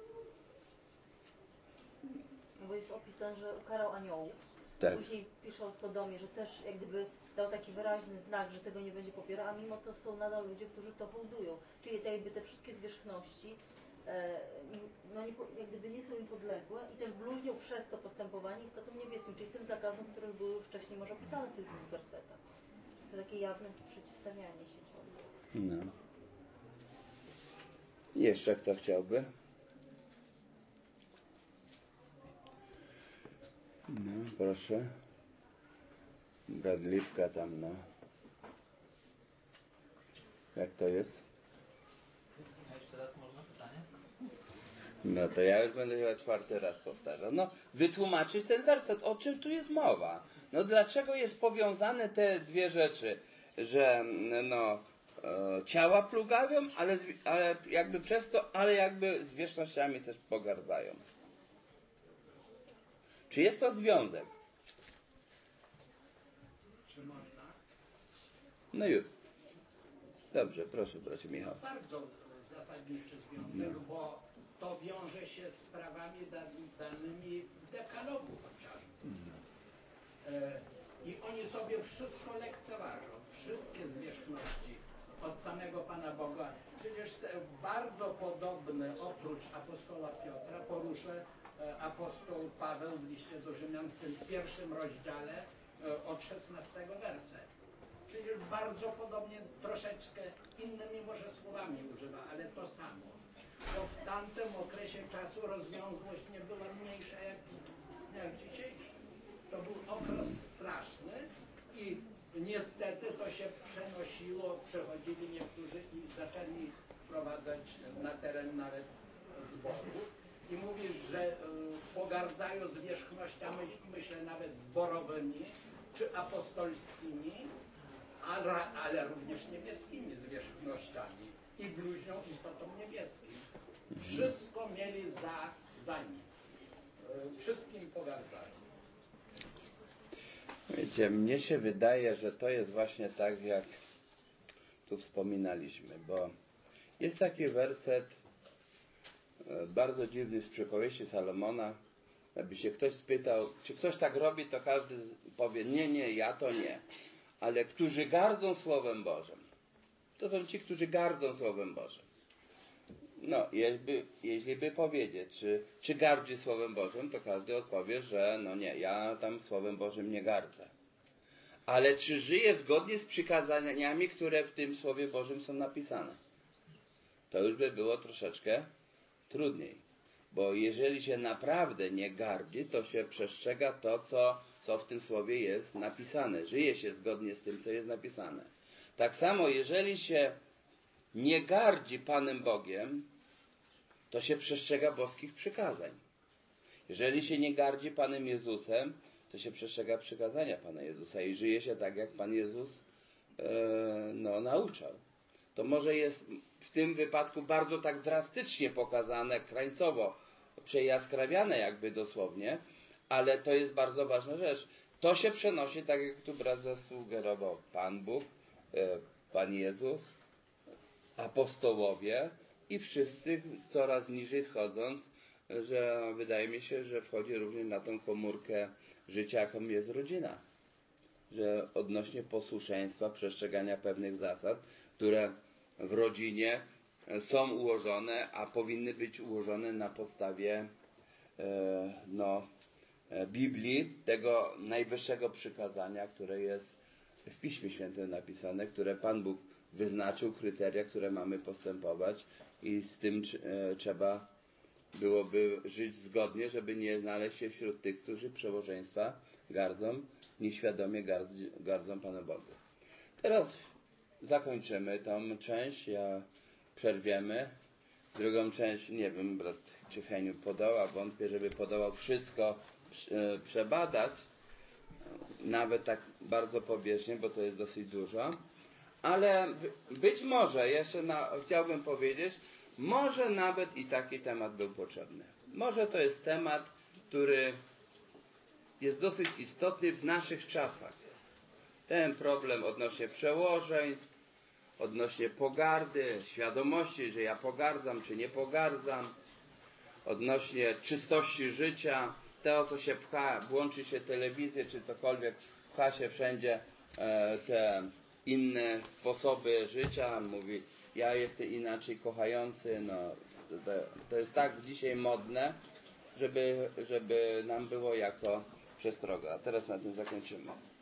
No bo jest opisane, że ukarał aniołów. Tak. Później pisze o Sodomie, że też jak gdyby dał taki wyraźny znak, że tego nie będzie popierał, a mimo to są nadal ludzie, którzy to hołdują. Czyli tak jakby te wszystkie zwierzchności no nie, jak gdyby nie są im podległe i też bluźnią przez to postępowanie istotą niebieskim, czyli tym zakazom, które były wcześniej może opisane w tych dwóch wersetach. To takie jawne przeciwstawianie się ciągle. No. Jeszcze kto chciałby? No, proszę. Bradliwka tam, no. Jak to jest? A jeszcze raz można pytanie? No to ja już będę chyba 4. raz powtarzał. No, wytłumaczyć ten werset. O czym tu jest mowa? No, dlaczego jest powiązane te dwie rzeczy? Że, no, ciała plugawią, ale jakby przez to, ale jakby zwierzchnościami też pogardzają. Czy jest to związek? Czy można? No już. Dobrze, proszę Michał. Bardzo zasadniczy związek, bo to wiąże się z sprawami danymi w dekalogu chociażby. I oni sobie wszystko lekceważą, wszystkie zwierzchności od samego Pana Boga. Przecież bardzo podobne, oprócz apostoła Piotra, poruszę apostoł Paweł w liście do Rzymian w tym 1. rozdziale od 16 werset. Przecież bardzo podobnie, troszeczkę innymi może słowami używa, ale to samo. Bo w tamtym okresie czasu rozwiązłość nie była mniejsza jak dzisiejsza. To był okres straszny i niestety to się przenosiło, przechodzili niektórzy i zaczęli wprowadzać na teren nawet zboru. I mówisz, że pogardzają zwierzchnościami, myślę nawet zborowymi czy apostolskimi, ale również niebieskimi zwierzchnościami i bluźnią istotą niebieskim. Wszystko mieli za nic. Wszystkim pogardzali. Wiecie, mnie się wydaje, że to jest właśnie tak, jak tu wspominaliśmy, bo jest taki werset bardzo dziwny z przypowieści Salomona. Jakby się ktoś spytał, czy ktoś tak robi, to każdy powie, nie, ja to nie. Ale którzy gardzą Słowem Bożym. To są ci, którzy gardzą Słowem Bożym. No, jeśli by powiedzieć, czy gardzi Słowem Bożym, to każdy odpowie, że no nie, ja tam Słowem Bożym nie gardzę. Ale czy żyje zgodnie z przykazaniami, które w tym Słowie Bożym są napisane? To już by było troszeczkę trudniej. Bo jeżeli się naprawdę nie gardzi, to się przestrzega to, co w tym Słowie jest napisane. Żyje się zgodnie z tym, co jest napisane. Tak samo, jeżeli się nie gardzi Panem Bogiem, to się przestrzega boskich przykazań. Jeżeli się nie gardzi Panem Jezusem, to się przestrzega przykazania Pana Jezusa i żyje się tak, jak Pan Jezus nauczał. To może jest w tym wypadku bardzo tak drastycznie pokazane, krańcowo przejaskrawiane jakby dosłownie, ale to jest bardzo ważna rzecz. To się przenosi, tak jak tu brat zasugerował, Pan Bóg, Pan Jezus, apostołowie i wszyscy coraz niżej schodząc, że wydaje mi się, że wchodzi również na tą komórkę życia, jaką jest rodzina. że odnośnie posłuszeństwa, przestrzegania pewnych zasad, które w rodzinie są ułożone, a powinny być ułożone na podstawie Biblii, tego najwyższego przykazania, które jest w Piśmie Świętym napisane, które Pan Bóg wyznaczył, kryteria, które mamy postępować i z tym trzeba byłoby żyć zgodnie, żeby nie znaleźć się wśród tych, którzy przełożeństwa gardzą, nieświadomie gardzą Panu Bogu. Teraz zakończymy tą część, przerwiemy. Drugą część, nie wiem, brat czy Heniu podoła, wątpię, żeby podołał wszystko przebadać, nawet tak bardzo pobieżnie, bo to jest dosyć dużo, ale być może, jeszcze chciałbym powiedzieć, może nawet i taki temat był potrzebny. Może to jest temat, który jest dosyć istotny w naszych czasach. Ten problem odnośnie przełożeństw, odnośnie pogardy, świadomości, że ja pogardzam czy nie pogardzam, odnośnie czystości życia, to co się pcha, włączy się telewizję czy cokolwiek, pcha się wszędzie te inne sposoby życia, mówi ja jestem inaczej kochający, to jest tak dzisiaj modne, żeby nam było jako przestroga. A teraz na tym zakończymy.